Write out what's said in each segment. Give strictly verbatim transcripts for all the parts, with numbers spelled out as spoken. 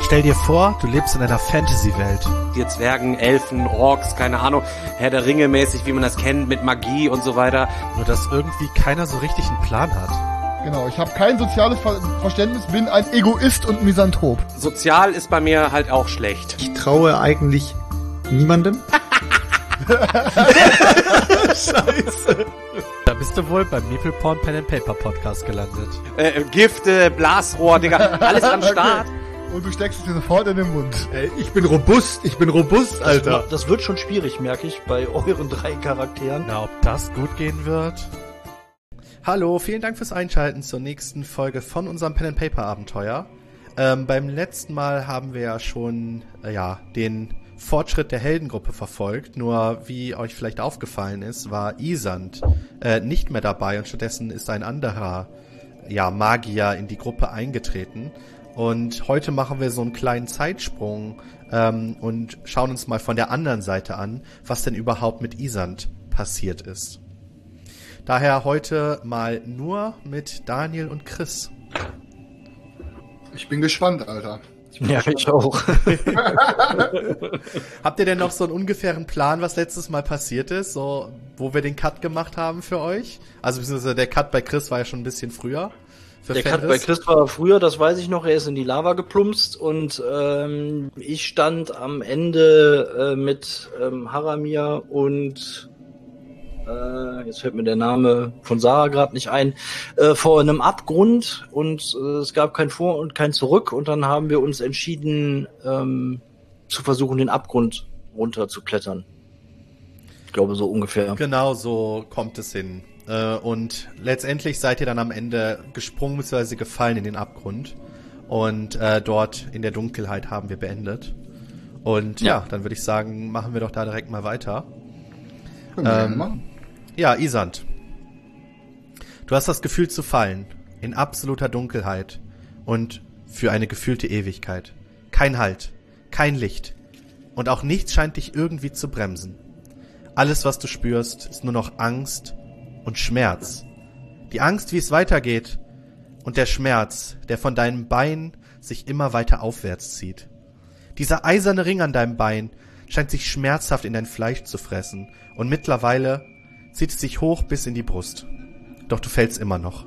Stell dir vor, du lebst in einer Fantasy-Welt. Die Zwergen, Elfen, Orks, keine Ahnung, Herr der Ringe mäßig, wie man das kennt, mit Magie und so weiter. Nur dass irgendwie keiner so richtig einen Plan hat. Genau, ich habe kein soziales Ver- Verständnis, bin ein Egoist und Misanthrop. Sozial ist bei mir halt auch schlecht. Ich traue eigentlich niemandem. Scheiße. Da bist du wohl beim Meeple Porn Pen and Paper Podcast gelandet. Äh, Gifte, Blasrohr, Digga, alles am Start. Okay. Und du steckst es dir sofort in den Mund. Ey, ich bin robust, ich bin robust, Alter. Das, das wird schon schwierig, merke ich, bei euren drei Charakteren. Na, ob das gut gehen wird? Hallo, vielen Dank fürs Einschalten zur nächsten Folge von unserem Pen and Paper Abenteuer. Ähm, beim letzten Mal haben wir ja schon, äh, ja, den Fortschritt der Heldengruppe verfolgt. Nur, wie euch vielleicht aufgefallen ist, war Isand äh, nicht mehr dabei und stattdessen ist ein anderer, ja, Magier in die Gruppe eingetreten. Und heute machen wir so einen kleinen Zeitsprung ähm, und schauen uns mal von der anderen Seite an, was denn überhaupt mit Isand passiert ist. Daher heute mal nur mit Daniel und Chris. Ich bin gespannt, Alter. Ich bin Ja, gespannt. ich auch. Habt ihr denn noch so einen ungefähren Plan, was letztes Mal passiert ist, so wo wir den Cut gemacht haben für euch? Also beziehungsweise der Cut bei Chris war ja schon ein bisschen früher. Für Der Fenris. Cut bei Chris war früher, das weiß ich noch, er ist in die Lava geplumpst und ähm, ich stand am Ende äh, mit ähm, Haramir und äh, jetzt fällt mir der Name von Sarah gerade nicht ein, äh, vor einem Abgrund und äh, es gab kein Vor- und kein Zurück und dann haben wir uns entschieden ähm, zu versuchen, den Abgrund runter zu klettern. Ich glaube so ungefähr. Genau so kommt es hin. Und letztendlich seid ihr dann am Ende gesprungen bzw. gefallen in den Abgrund. Und äh, dort in der Dunkelheit haben wir beendet. Und ja, ja dann würde ich sagen, machen wir doch da direkt mal weiter. Ähm, ja, Isand. Du hast das Gefühl zu fallen. In absoluter Dunkelheit. Und für eine gefühlte Ewigkeit. Kein Halt. Kein Licht. Und auch nichts scheint dich irgendwie zu bremsen. Alles, was du spürst, ist nur noch Angst und Schmerz. Die Angst, wie es weitergeht, und der Schmerz, der von deinem Bein sich immer weiter aufwärts zieht. Dieser eiserne Ring an deinem Bein scheint sich schmerzhaft in dein Fleisch zu fressen, und mittlerweile zieht es sich hoch bis in die Brust. Doch du fällst immer noch.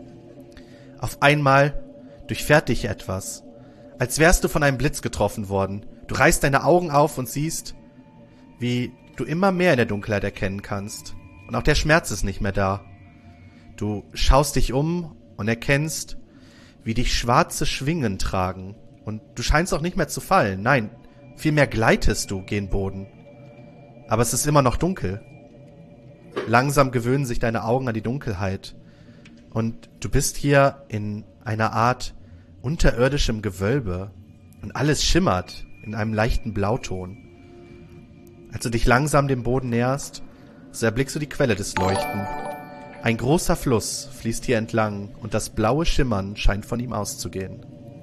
Auf einmal durchfährt dich etwas, als wärst du von einem Blitz getroffen worden. Du reißt deine Augen auf und siehst, wie du immer mehr in der Dunkelheit erkennen kannst. Und auch der Schmerz ist nicht mehr da. Du schaust dich um und erkennst, wie dich schwarze Schwingen tragen. Und du scheinst auch nicht mehr zu fallen. Nein, vielmehr gleitest du gen Boden. Aber es ist immer noch dunkel. Langsam gewöhnen sich deine Augen an die Dunkelheit. Und du bist hier in einer Art unterirdischem Gewölbe. Und alles schimmert in einem leichten Blauton. Als du dich langsam dem Boden näherst, so erblickst du die Quelle des Leuchten. Ein großer Fluss fließt hier entlang und das blaue Schimmern scheint von ihm auszugehen.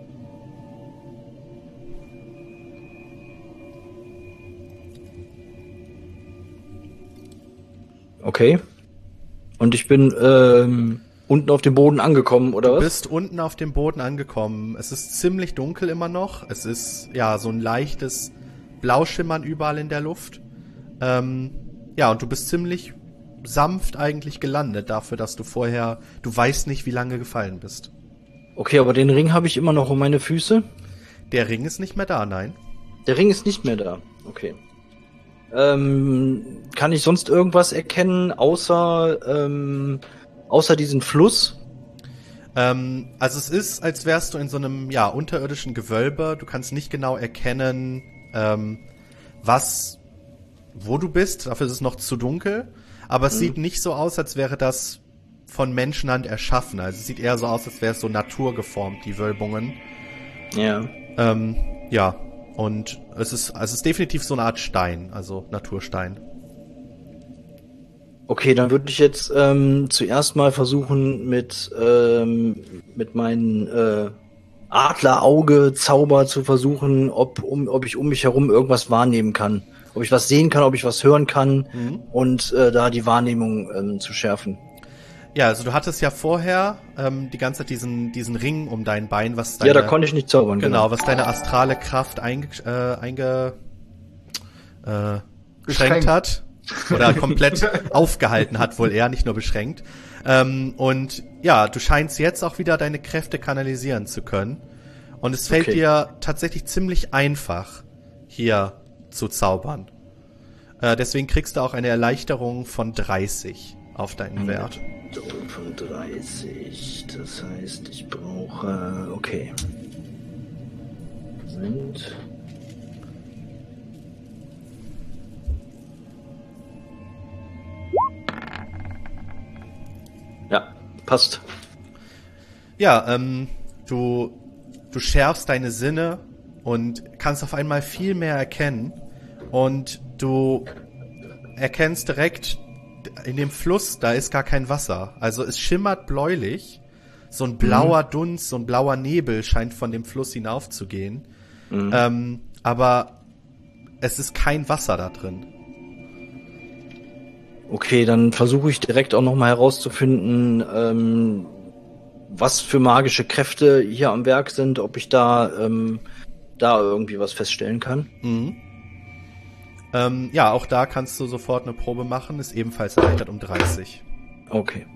Okay. Und ich bin ähm, unten auf dem Boden angekommen, oder was? Du bist unten auf dem Boden angekommen. Es ist ziemlich dunkel immer noch. Es ist ja so ein leichtes Blauschimmern überall in der Luft. Ähm, ja, und du bist ziemlich sanft eigentlich gelandet dafür, dass du vorher, du weißt nicht, wie lange gefallen bist. Okay, aber den Ring habe ich immer noch um meine Füße. Der Ring ist nicht mehr da, nein. Der Ring ist nicht mehr da. Okay. Ähm, kann ich sonst irgendwas erkennen, außer, ähm, außer diesen Fluss? Ähm, also es ist, als wärst du in so einem, ja, unterirdischen Gewölbe. Du kannst nicht genau erkennen, ähm, was, wo du bist. Dafür ist es noch zu dunkel. Aber es mhm. sieht nicht so aus, als wäre das von Menschenhand erschaffen. Also es sieht eher so aus, als wäre es so naturgeformt, die Wölbungen. Ja. Ähm, ja. Und es ist, es ist definitiv so eine Art Stein, also Naturstein. Okay, dann würde ich jetzt ähm, zuerst mal versuchen, mit ähm, mit meinen äh, Adlerauge-Zauber zu versuchen, ob um, ob ich um mich herum irgendwas wahrnehmen kann. Ob ich was sehen kann, ob ich was hören kann mhm. und äh, da die Wahrnehmung ähm, zu schärfen. Ja, also du hattest ja vorher ähm, die ganze Zeit diesen diesen Ring um dein Bein, was deine, Ja, da konnte ich nicht zaubern. genau, Genau. was deine astrale Kraft einge, äh, einge äh, beschränkt Beschränkt. hat oder komplett aufgehalten hat, wohl eher, nicht nur beschränkt. Ähm, und ja, du scheinst jetzt auch wieder deine Kräfte kanalisieren zu können. Und es fällt Okay. dir tatsächlich ziemlich einfach, hier zu zaubern. Äh, deswegen kriegst du auch eine Erleichterung von dreißig auf deinen Wert. Von dreißig. Das heißt, ich brauche. Okay. Sind. Ja, passt. Ja, ähm, du, du schärfst deine Sinne und kannst auf einmal viel mehr erkennen. Und du erkennst direkt, in dem Fluss, da ist gar kein Wasser. Also es schimmert bläulich. So ein blauer mhm. Dunst, so ein blauer Nebel scheint von dem Fluss hinaufzugehen. Mhm. Ähm, aber es ist kein Wasser da drin. Okay, dann versuche ich direkt auch nochmal herauszufinden, ähm, was für magische Kräfte hier am Werk sind, ob ich da, ähm, da irgendwie was feststellen kann. Mhm. Ähm, ja, auch da kannst du sofort eine Probe machen, ist ebenfalls erleichtert um dreißig. Okay.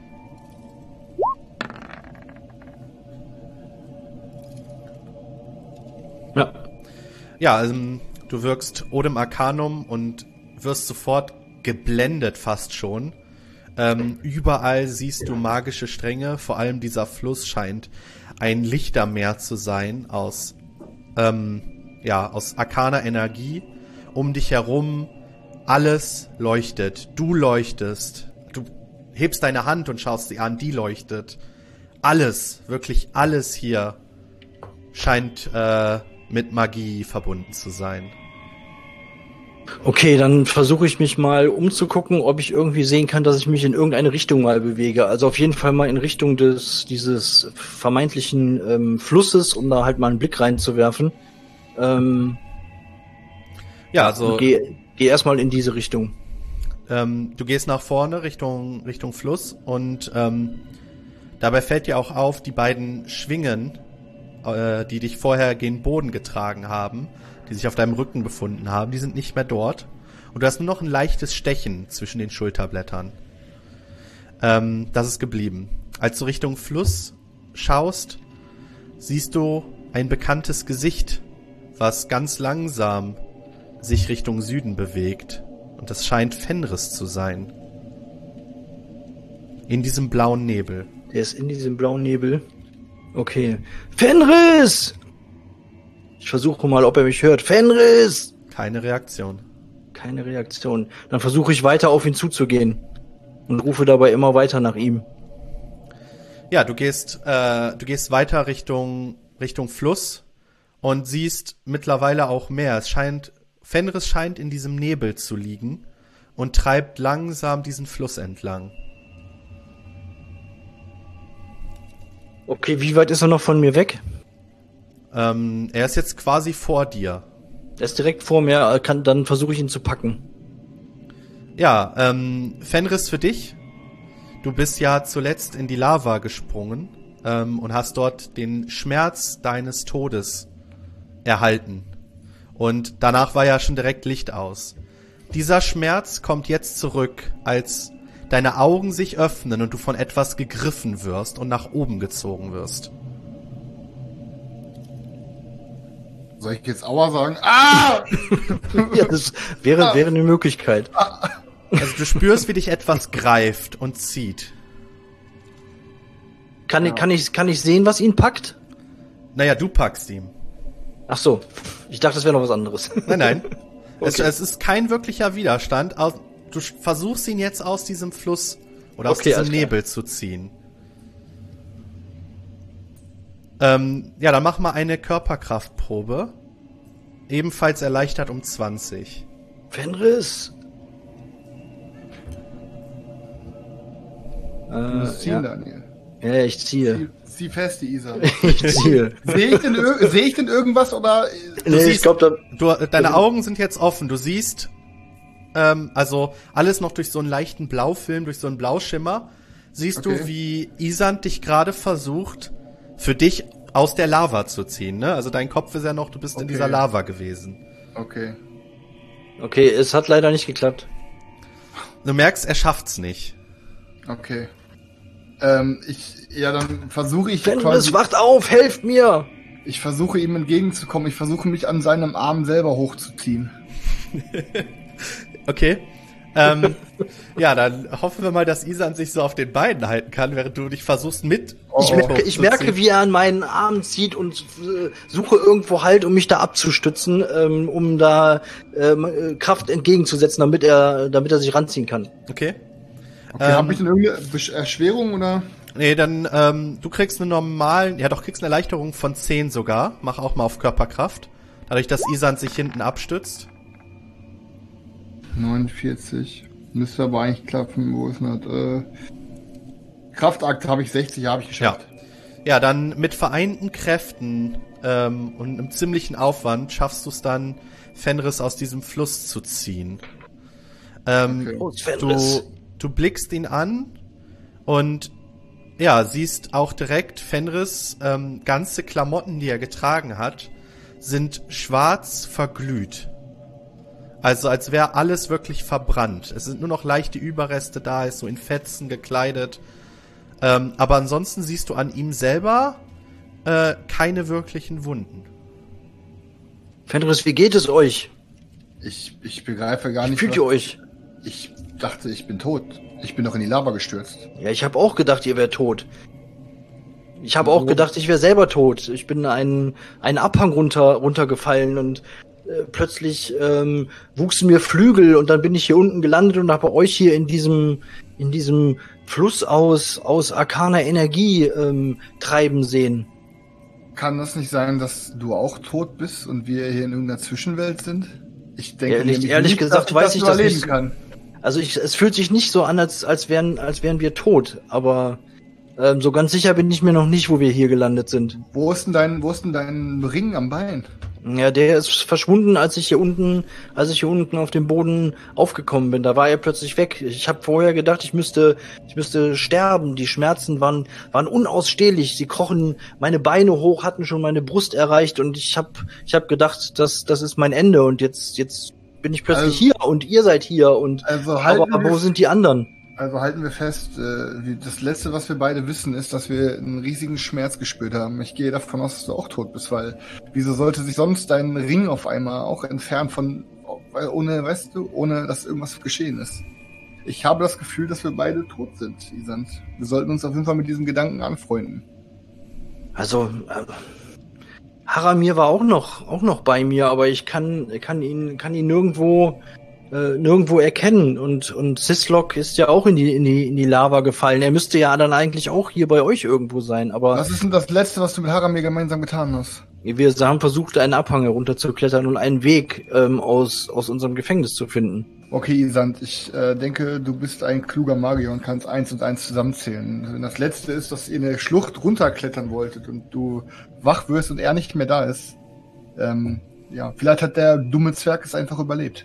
Ja. Ja, ähm, du wirkst Odem Arcanum und wirst sofort geblendet fast schon. Ähm, überall siehst du magische Stränge, vor allem dieser Fluss scheint ein Lichtermeer zu sein aus, ähm, ja, aus arkaner Energie. Um dich herum alles leuchtet. Du leuchtest. Du hebst deine Hand und schaust sie an, die leuchtet. Alles, wirklich alles hier scheint äh, mit Magie verbunden zu sein. Okay, dann versuche ich mich mal umzugucken, ob ich irgendwie sehen kann, dass ich mich in irgendeine Richtung mal bewege. Also auf jeden Fall mal in Richtung des dieses vermeintlichen ähm, Flusses, um da halt mal einen Blick reinzuwerfen. Ähm, ja, also geh, geh erstmal in diese Richtung. Ähm, du gehst nach vorne Richtung Richtung Fluss und ähm, dabei fällt dir auch auf, die beiden Schwingen, äh, die dich vorher gen Boden getragen haben, die sich auf deinem Rücken befunden haben, die sind nicht mehr dort. Und du hast nur noch ein leichtes Stechen zwischen den Schulterblättern. Ähm, das ist geblieben. Als du Richtung Fluss schaust, siehst du ein bekanntes Gesicht, was ganz langsam sich Richtung Süden bewegt. Und das scheint Fenris zu sein. In diesem blauen Nebel. Der ist in diesem blauen Nebel. Okay. Fenris! Ich versuche mal, ob er mich hört. Fenris! Keine Reaktion. Keine Reaktion. Dann versuche ich weiter auf ihn zuzugehen. Und rufe dabei immer weiter nach ihm. Ja, du gehst, äh, du gehst weiter Richtung, Richtung Fluss und siehst mittlerweile auch mehr. Es scheint, Fenris scheint in diesem Nebel zu liegen und treibt langsam diesen Fluss entlang. Okay, wie weit ist er noch von mir weg? Ähm, er ist jetzt quasi vor dir. Er ist direkt vor mir, kann, dann versuche ich ihn zu packen. Ja, ähm, Fenris, für dich. Du bist ja zuletzt in die Lava gesprungen ähm, und hast dort den Schmerz deines Todes erhalten. Und danach war ja schon direkt Licht aus. Dieser Schmerz kommt jetzt zurück, als deine Augen sich öffnen und du von etwas gegriffen wirst und nach oben gezogen wirst. Soll ich jetzt Aua sagen? Ah! Ja, das wäre, wäre eine Möglichkeit. Also du spürst, wie dich etwas greift und zieht. Kann, ich, kann, ich, kann ich sehen, was ihn packt? Naja, du packst ihn. Ach so, ich dachte, das wäre noch was anderes. Nein, nein. Okay. Es, es ist kein wirklicher Widerstand. Du versuchst ihn jetzt aus diesem Fluss oder aus Okay, diesem alles klar. Nebel zu ziehen. Ähm, ja, dann mach mal eine Körperkraftprobe. Ebenfalls erleichtert um zwanzig. Fenris! Du Äh, musst ziehen, ja. Daniel. ja, ich ziehe. Zieh, zieh fest, die Isa. Ich ziehe. Sehe ich, denn ir- seh ich denn irgendwas oder... Nee, ich siehst- glaube, da... Du, deine Augen sind jetzt offen. Du siehst, ähm, also alles noch durch so einen leichten Blaufilm, durch so einen Blauschimmer, siehst Okay. du, wie Isand dich gerade versucht, für dich aus der Lava zu ziehen, ne? Also dein Kopf ist ja noch, du bist in Okay. dieser Lava gewesen. Okay. Okay, es hat leider nicht geklappt. Du merkst, er schafft's nicht. Okay. Ähm, ich, ja, dann versuche ich Fenris, quasi, wacht auf, helft mir! ich versuche ihm entgegenzukommen. Ich versuche mich an seinem Arm selber hochzuziehen. Okay. Ähm, ja, dann hoffen wir mal, dass Isand sich so auf den Beinen halten kann, während du dich versuchst mit. Ich Oh, merke, ich merke, wie er an meinen Arm zieht und äh, suche irgendwo Halt, um mich da abzustützen, ähm, um da ähm, äh, Kraft entgegenzusetzen, damit er, damit er sich ranziehen kann. Okay. Okay, Ähm, habe ich denn irgendeine Besch- Erschwerung oder? Nee, dann, ähm, du kriegst eine normalen, ja doch, kriegst eine Erleichterung von zehn sogar. Mach auch mal auf Körperkraft. Dadurch, dass Isand sich hinten abstützt. neunundvierzig. Müsste aber eigentlich klappen. Wo ist denn das? Äh, Kraftakt habe ich sechzig, habe ich geschafft. Ja, dann mit vereinten Kräften ähm, und einem ziemlichen Aufwand schaffst du es dann, Fenris aus diesem Fluss zu ziehen. Ähm, Okay. Los, du, Fenris. du blickst ihn an und ja, siehst auch direkt Fenris ähm, ganze Klamotten, die er getragen hat, sind schwarz verglüht. Also als wäre alles wirklich verbrannt. Es sind nur noch leichte Überreste da, ist so in Fetzen gekleidet. Ähm, aber ansonsten siehst du an ihm selber äh, keine wirklichen Wunden. Fenris, wie geht es euch? Ich, ich begreife gar Wie nicht. fühlt was- ihr euch? Ich dachte, ich bin tot. Ich bin doch in die Lava gestürzt. Ja, ich habe auch gedacht, ihr wärt tot. Ich habe auch gedacht, ich wäre selber tot. Ich bin einen, einen Abhang runter, runtergefallen und äh, plötzlich ähm, wuchsen mir Flügel und dann bin ich hier unten gelandet und habe euch hier in diesem, in diesem Fluss aus, aus arkaner Energie ähm, treiben sehen. Kann das nicht sein, dass du auch tot bist und wir hier in irgendeiner Zwischenwelt sind? Ich denke Ehrlich- nämlich ehrlich nicht, gesagt dass weiß ich das überleben nicht. kann. Also ich, es fühlt sich nicht so an, als, als wären, als wären wir tot, aber ähm, so ganz sicher bin ich mir noch nicht, wo wir hier gelandet sind. Wo ist denn dein, wo ist denn dein Ring am Bein? Ja, der ist verschwunden, als ich hier unten, als ich hier unten auf dem Boden aufgekommen bin. Da war er plötzlich weg. Ich habe vorher gedacht, ich müsste, ich müsste sterben. Die Schmerzen waren, waren unausstehlich. Sie krochen meine Beine hoch, hatten schon meine Brust erreicht und ich habe, ich habe gedacht, das, das ist mein Ende. Und jetzt, jetzt bin ich plötzlich Also- hier und ihr seid hier und Also halten aber wir- wo sind die anderen? Also halten wir fest, äh, wie- das Letzte, was wir beide wissen, ist, dass wir einen riesigen Schmerz gespürt haben. Ich gehe davon aus, dass du auch tot bist, weil wieso sollte sich sonst dein Ring auf einmal auch entfernen von, weil ohne, weißt du, ohne dass irgendwas geschehen ist. Ich habe das Gefühl, dass wir beide tot sind, Isand. Wir sollten uns auf jeden Fall mit diesem Gedanken anfreunden. Also äh, Haramir war auch noch, auch noch bei mir, aber ich kann, kann ihn, kann ihn nirgendwo, äh, nirgendwo erkennen und und Sislok ist ja auch in die in die in die Lava gefallen. Er müsste ja dann eigentlich auch hier bei euch irgendwo sein, aber Was ist denn das Letzte, was du mit Haramir gemeinsam getan hast? wir haben versucht, einen Abhang herunterzuklettern und einen Weg ähm, aus aus unserem Gefängnis zu finden. Okay, Isand, ich äh, denke, du bist ein kluger Magier und kannst eins und eins zusammenzählen. Wenn das Letzte ist, dass ihr eine Schlucht runterklettern wolltet und du wach wirst und er nicht mehr da ist, ähm, ja, vielleicht hat der dumme Zwerg es einfach überlebt.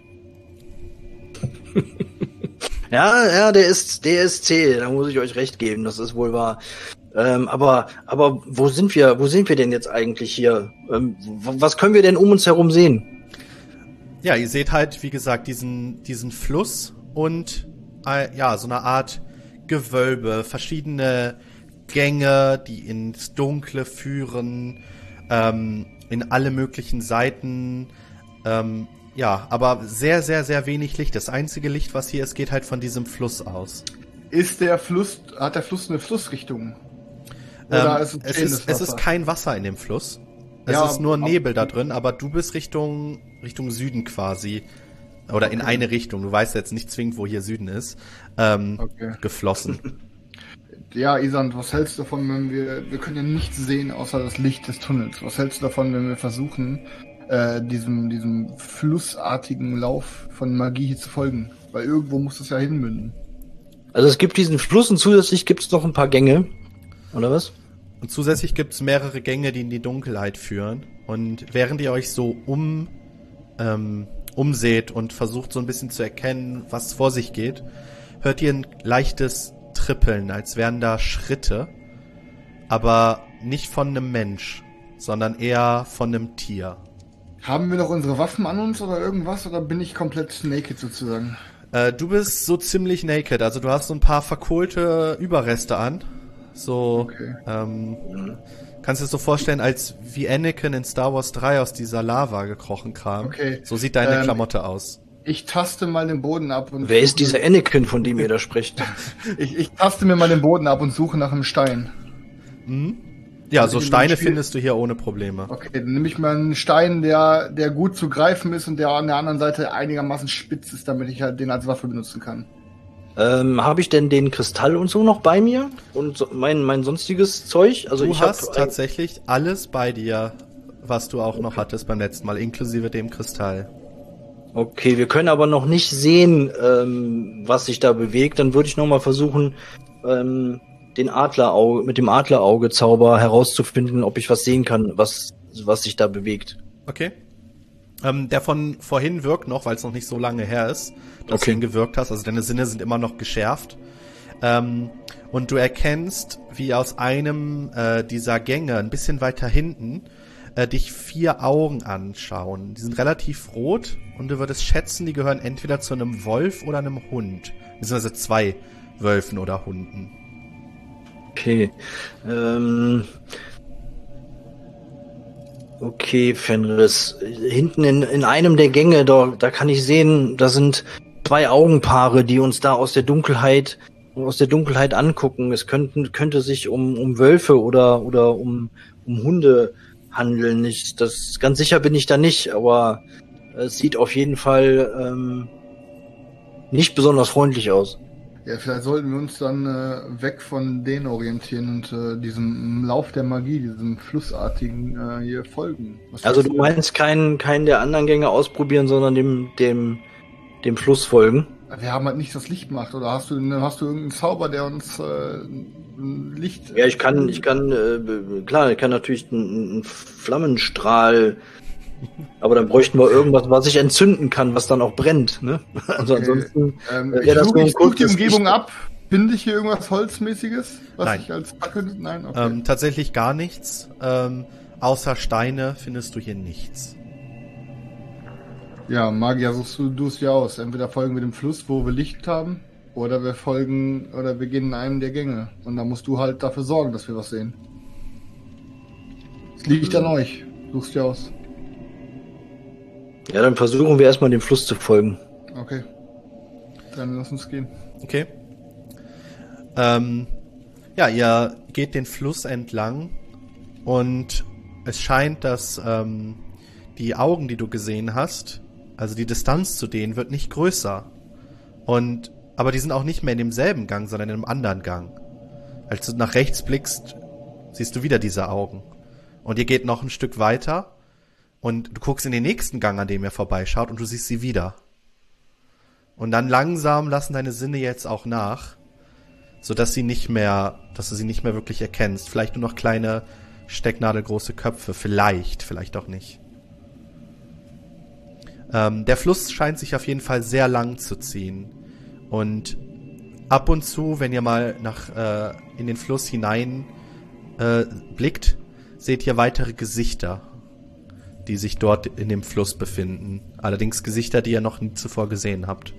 Ja, ja, der ist, der ist zäh, da muss ich euch recht geben, das ist wohl wahr. Ähm, aber, aber wo sind wir, wo sind wir denn jetzt eigentlich hier? Ähm, w- was können wir denn um uns herum sehen? Ja, ihr seht halt, wie gesagt, diesen, diesen Fluss und äh, ja, so eine Art Gewölbe, verschiedene Gänge, die ins Dunkle führen, ähm, in alle möglichen Seiten. Ähm, ja, aber sehr, sehr, sehr wenig Licht. Das einzige Licht, was hier ist, geht halt von diesem Fluss aus. Ist der Fluss, hat der Fluss eine Flussrichtung? Oder Ähm, ist es es, stehendes ist, es ist Wasser? kein Wasser in dem Fluss. Es Ja, ist nur aber- Nebel da drin, aber du bist Richtung, Richtung Süden quasi. Oder in eine Richtung. Du weißt jetzt nicht zwingend, wo hier Süden ist. Ähm, Okay. geflossen. Ja, Isand, was hältst du davon, wenn wir, wir können ja nichts sehen außer das Licht des Tunnels. Was hältst du davon, wenn wir versuchen, äh, diesem, diesem flussartigen Lauf von Magie hier zu folgen? Weil irgendwo muss das ja hinmünden. Also es gibt diesen Fluss und zusätzlich gibt es noch ein paar Gänge, oder was? Und zusätzlich gibt's mehrere Gänge, die in die Dunkelheit führen. Und während ihr euch so um, ähm, umseht und versucht so ein bisschen zu erkennen, was vor sich geht, hört ihr ein leichtes Trippeln, als wären da Schritte, aber nicht von einem Mensch, sondern eher von einem Tier. Haben wir noch unsere Waffen an uns oder irgendwas, oder bin ich komplett naked sozusagen? Äh, du bist so ziemlich naked, also du hast so ein paar verkohlte Überreste an. So, Okay. ähm, kannst du dir so vorstellen, als wie Anakin in Star Wars drei aus dieser Lava gekrochen kam. Okay. So sieht deine Ähm, Klamotte aus. Ich taste mal den Boden ab und... Wer ist dieser Anakin, von dem ihr da spricht? Ich, ich taste mir mal den Boden ab und suche nach einem Stein. Ja, so in dem Steine Spiel- findest du hier ohne Probleme. Okay, dann nehme ich mal einen Stein, der, der gut zu greifen ist und der an der anderen Seite einigermaßen spitz ist, damit ich halt den als Waffe benutzen kann. Ähm, habe ich denn den Kristall und so noch bei mir? Und so, mein, mein sonstiges Zeug? Also Du ich hast hab, tatsächlich alles bei dir, was du auch noch hattest beim letzten Mal, inklusive dem Kristall. Okay, wir können aber noch nicht sehen, ähm, was sich da bewegt. Dann würde ich noch mal versuchen, ähm, den Adlerauge, mit dem Adlerauge-Zauber herauszufinden, ob ich was sehen kann, was, was sich da bewegt. Okay. Ähm, der von vorhin wirkt noch, weil es noch nicht so lange her ist, dass Okay. du ihn gewirkt hast. Also deine Sinne sind immer noch geschärft. Ähm, und du erkennst, wie aus einem äh, dieser Gänge, ein bisschen weiter hinten, äh, dich vier Augen anschauen. Die sind relativ rot und du würdest schätzen, die gehören entweder zu einem Wolf oder einem Hund. Beziehungsweise zwei Wölfen oder Hunden. Okay. Ähm, okay, Fenris. Hinten in, in einem der Gänge, da, da kann ich sehen, da sind zwei Augenpaare, die uns da aus der Dunkelheit aus der Dunkelheit angucken. Es könnten, könnte sich um, um Wölfe oder, oder um, um Hunde handeln. Ich, das, ganz sicher bin ich da nicht, aber es sieht auf jeden Fall ähm, nicht besonders freundlich aus. Ja, vielleicht sollten wir uns dann äh, weg von denen orientieren und äh, diesem Lauf der Magie, diesem Flussartigen äh, hier folgen. Was Also sagst du meinst keinen, keinen der anderen Gänge ausprobieren, sondern dem, dem, dem Fluss folgen? Wir haben halt nicht das Licht gemacht, oder hast du, hast du irgendeinen Zauber, der uns äh, ein Licht... Ja, ich kann, ich kann, äh, klar, ich kann natürlich einen, einen Flammenstrahl, aber dann bräuchten wir irgendwas, was ich entzünden kann, was dann auch brennt, ne? Also Okay. ansonsten Ähm, äh, ich wäre das suche nur ein ich such die kurzes Umgebung Licht. ab. Finde ich hier irgendwas Holzmäßiges? Was Nein. ich als Fackel... Nein, okay. Ähm, tatsächlich gar nichts. Ähm, außer Steine findest du hier nichts. Ja, Magier, suchst du, du es ja aus. Entweder folgen wir dem Fluss, wo wir Licht haben, oder wir folgen, oder wir gehen in einen der Gänge. Und da musst du halt dafür sorgen, dass wir was sehen. Es liegt an euch. Suchst ja aus. Ja, dann versuchen wir erstmal dem Fluss zu folgen. Okay. Dann lass uns gehen. Okay. Ähm, ja, ihr geht den Fluss entlang und es scheint, dass ähm, die Augen, die du gesehen hast, also die Distanz zu denen wird nicht größer. Und aber die sind auch nicht mehr in demselben Gang, sondern in einem anderen Gang. Als du nach rechts blickst, siehst du wieder diese Augen. Und ihr geht noch ein Stück weiter und du guckst in den nächsten Gang, an dem ihr vorbeischaut, und du siehst sie wieder. Und dann langsam lassen deine Sinne jetzt auch nach, sodass sie nicht mehr, dass du sie nicht mehr wirklich erkennst. Vielleicht nur noch kleine, stecknadelgroße Köpfe. Vielleicht, vielleicht auch nicht. Ähm, der Fluss scheint sich auf jeden Fall sehr lang zu ziehen. Und ab und zu, wenn ihr mal nach äh, in den Fluss hinein äh, blickt, seht ihr weitere Gesichter, die sich dort in dem Fluss befinden. Allerdings Gesichter, die ihr noch nie zuvor gesehen habt.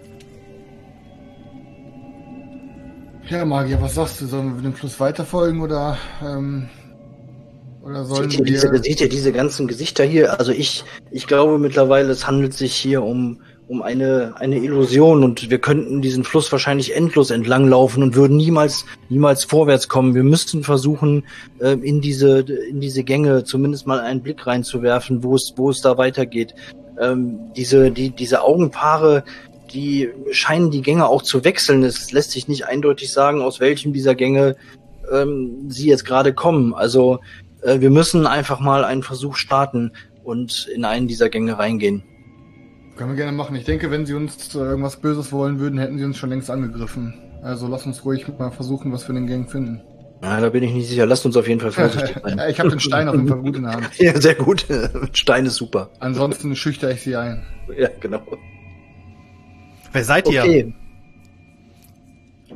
Ja, Magier, was sagst du? Sollen wir dem Fluss weiterfolgen oder, ähm, oder sollen Seht ihr, wir... diese, seht ihr diese ganzen Gesichter hier? Also ich, ich glaube mittlerweile, es handelt sich hier um, um eine, eine Illusion und wir könnten diesen Fluss wahrscheinlich endlos entlanglaufen und würden niemals, niemals vorwärts kommen. Wir müssten versuchen, äh, in diese, in diese Gänge zumindest mal einen Blick reinzuwerfen, wo es, wo es da weitergeht. Ähm, diese, die, diese Augenpaare, die scheinen die Gänge auch zu wechseln. Es lässt sich nicht eindeutig sagen, aus welchem dieser Gänge ähm, sie jetzt gerade kommen. Also äh, wir müssen einfach mal einen Versuch starten und in einen dieser Gänge reingehen. Können wir gerne machen. Ich denke, wenn sie uns äh, irgendwas Böses wollen würden, hätten sie uns schon längst angegriffen. Also lass uns ruhig mal versuchen, was wir in den Gängen finden. Ja, da bin ich nicht sicher. Lasst uns auf jeden Fall vorsichtig sein. Ich habe den Stein auf jeden Fall gut in der Hand. Ja, sehr gut. Stein ist super. Ansonsten schüchter ich sie ein. Ja, genau. Wer seid ihr? Okay.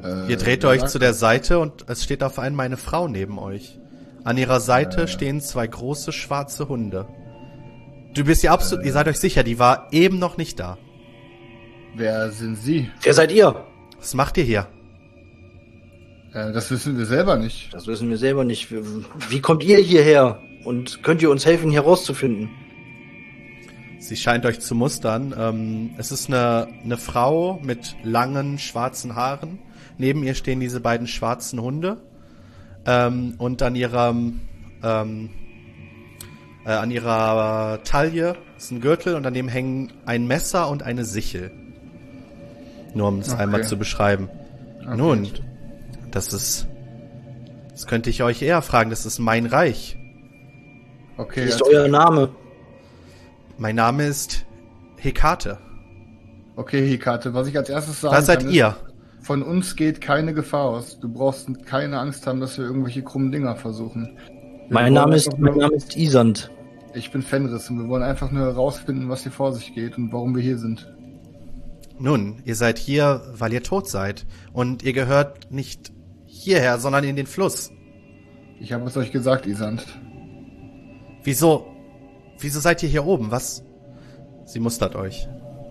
Äh, Ihr dreht euch zu der Seite und es steht auf einmal eine Frau neben euch. An ihrer Seite äh, stehen zwei große schwarze Hunde. Du bist ihr absolut, äh, ihr seid euch sicher, die war eben noch nicht da. Wer sind Sie? Wer seid ihr? Was macht ihr hier? Äh, das wissen wir selber nicht. Das wissen wir selber nicht. Wie kommt ihr hierher? Und könnt ihr uns helfen, hier rauszufinden? Sie scheint euch zu mustern. Ähm, es ist eine, eine Frau mit langen, schwarzen Haaren. Neben ihr stehen diese beiden schwarzen Hunde. Ähm, und an ihrem, ähm, äh, an ihrer Taille ist ein Gürtel und daneben hängen ein Messer und eine Sichel. Nur um es Okay. einmal zu beschreiben. Okay. Nun, das ist, das könnte ich euch eher fragen, das ist mein Reich. Okay. Wie ist also- euer Name? Mein Name ist Hekate. Okay, Hikate, was ich als erstes sagen Was seid kann, ihr? Ist, von uns geht keine Gefahr aus. Du brauchst keine Angst haben, dass wir irgendwelche krummen Dinger versuchen. Wir Mein wollen Name ist, einfach mein nur- Name ist Isand. Ich bin Fenris und wir wollen einfach nur herausfinden, was hier vor sich geht und warum wir hier sind. Nun, ihr seid hier, weil ihr tot seid. Und ihr gehört nicht hierher, sondern in den Fluss. Ich habe es euch gesagt, Isand. Wieso? Wieso seid ihr hier oben? Was? Sie mustert euch.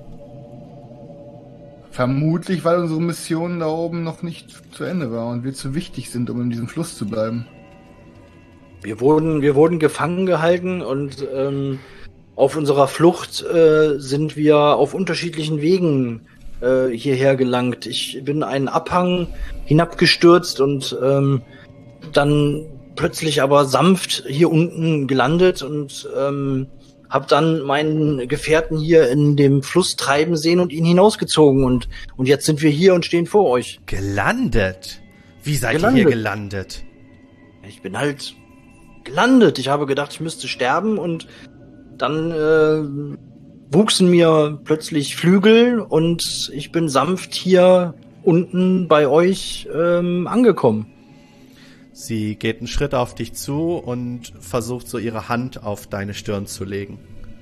Vermutlich, weil unsere Mission da oben noch nicht zu Ende war und wir zu wichtig sind, um in diesem Fluss zu bleiben. Wir wurden, wir wurden gefangen gehalten und ähm, auf unserer Flucht äh, sind wir auf unterschiedlichen Wegen äh, hierher gelangt. Ich bin einen Abhang hinabgestürzt und ähm, dann plötzlich aber sanft hier unten gelandet und ähm, habe dann meinen Gefährten hier in dem Fluss treiben sehen und ihn hinausgezogen und und jetzt sind wir hier und stehen vor euch. Gelandet? Wie seid Gelandet. ihr hier gelandet? Ich bin halt gelandet. Ich habe gedacht, ich müsste sterben und dann äh, wuchsen mir plötzlich Flügel und ich bin sanft hier unten bei euch ähm, angekommen. Sie geht einen Schritt auf dich zu und versucht so ihre Hand auf deine Stirn zu legen.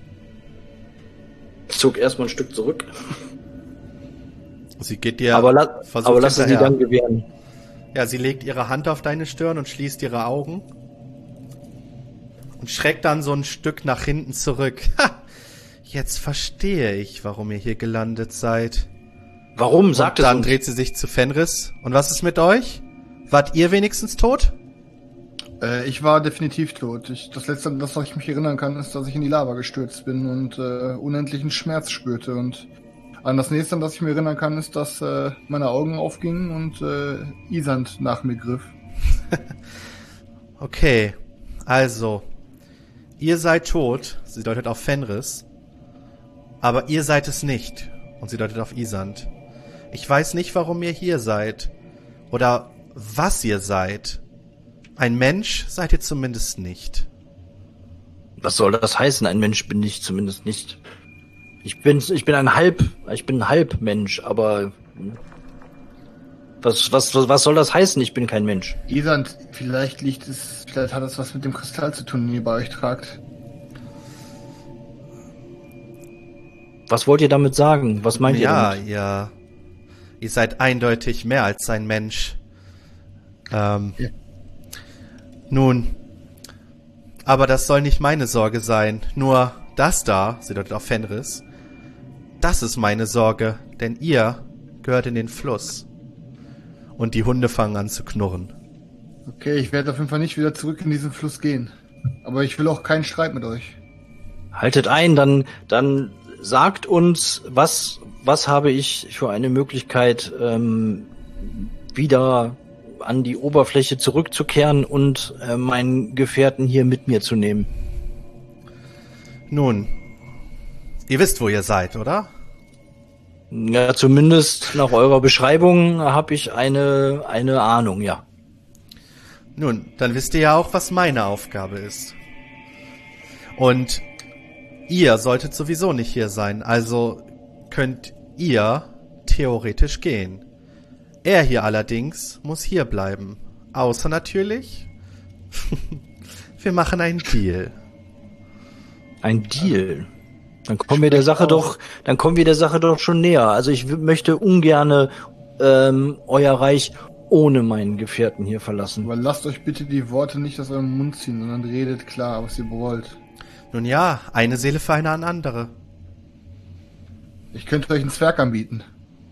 Ich zog erstmal ein Stück zurück, Sie geht dir, aber, la versucht aber lasse sie hinterher. dann gewähren. Ja, sie legt ihre Hand auf deine Stirn und schließt ihre Augen. Und schreckt dann so ein Stück nach hinten zurück. Ha! Jetzt verstehe ich, warum ihr hier gelandet seid. Warum? Sagt Und es dann uns. dreht sie sich zu Fenris. Und was ist mit euch? Wart ihr wenigstens tot? Äh, ich war definitiv tot. Ich, das letzte, das, was ich mich erinnern kann, ist, dass ich in die Lava gestürzt bin und äh, unendlichen Schmerz spürte. Und an das nächste, an das ich mich erinnern kann, ist, dass äh, meine Augen aufgingen und äh, Isand nach mir griff. Okay, also, ihr seid tot, sie deutet auf Fenris, aber ihr seid es nicht, und sie deutet auf Isand. Ich weiß nicht, warum ihr hier seid, oder was ihr seid. Ein Mensch seid ihr zumindest nicht. Was soll das heißen? Ein Mensch bin ich zumindest nicht. Ich bin, ich bin ein Halb, ich bin ein Halbmensch, aber hm. was, was, was, was soll das heißen? Ich bin kein Mensch. Isand, vielleicht liegt es, vielleicht hat es was mit dem Kristall zu tun, den ihr bei euch tragt. Was wollt ihr damit sagen? Was meint Ja, ihr damit? ihr, ihr seid eindeutig mehr als ein Mensch. Ähm, Ja. Nun, aber das soll nicht meine Sorge sein. Nur das da, sie deutet auf Fenris, das ist meine Sorge, denn ihr gehört in den Fluss. Und die Hunde fangen an zu knurren. Okay, ich werde auf jeden Fall nicht wieder zurück in diesen Fluss gehen. Aber ich will auch keinen Streit mit euch. Haltet ein, dann, dann sagt uns, was, was habe ich für eine Möglichkeit, ähm, wieder an die Oberfläche zurückzukehren und äh, meinen Gefährten hier mit mir zu nehmen. Nun, ihr wisst, wo ihr seid, oder? Ja, zumindest nach eurer Beschreibung habe ich eine, eine Ahnung, ja. Nun, dann wisst ihr ja auch, was meine Aufgabe ist. Und ihr solltet sowieso nicht hier sein, also könnt ihr theoretisch gehen. Er hier allerdings muss hier bleiben. Außer natürlich, wir machen einen Deal. Ein Deal. Dann kommen wir der Sache doch, dann kommen wir der Sache doch schon näher. Also ich w- möchte ungerne ähm, euer Reich ohne meinen Gefährten hier verlassen. Aber lasst euch bitte die Worte nicht aus eurem Mund ziehen, sondern redet klar, was ihr wollt. Nun ja, eine Seele für eine andere. Ich könnte euch einen Zwerg anbieten.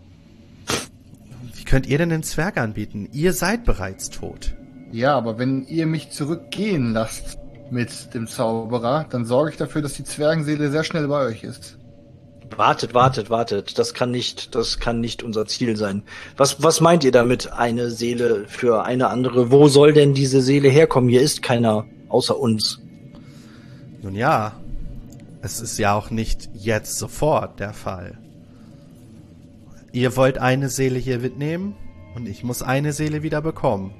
Wie könnt ihr denn den Zwerg anbieten? Ihr seid bereits tot. Ja, aber wenn ihr mich zurückgehen lasst mit dem Zauberer, dann sorge ich dafür, dass die Zwergenseele sehr schnell bei euch ist. Wartet, wartet, wartet. Das kann nicht, das kann nicht unser Ziel sein. Was, was meint ihr damit, eine Seele für eine andere? Wo soll denn diese Seele herkommen? Hier ist keiner außer uns. Nun ja, es ist ja auch nicht jetzt sofort der Fall. Ihr wollt eine Seele hier mitnehmen und ich muss eine Seele wieder bekommen.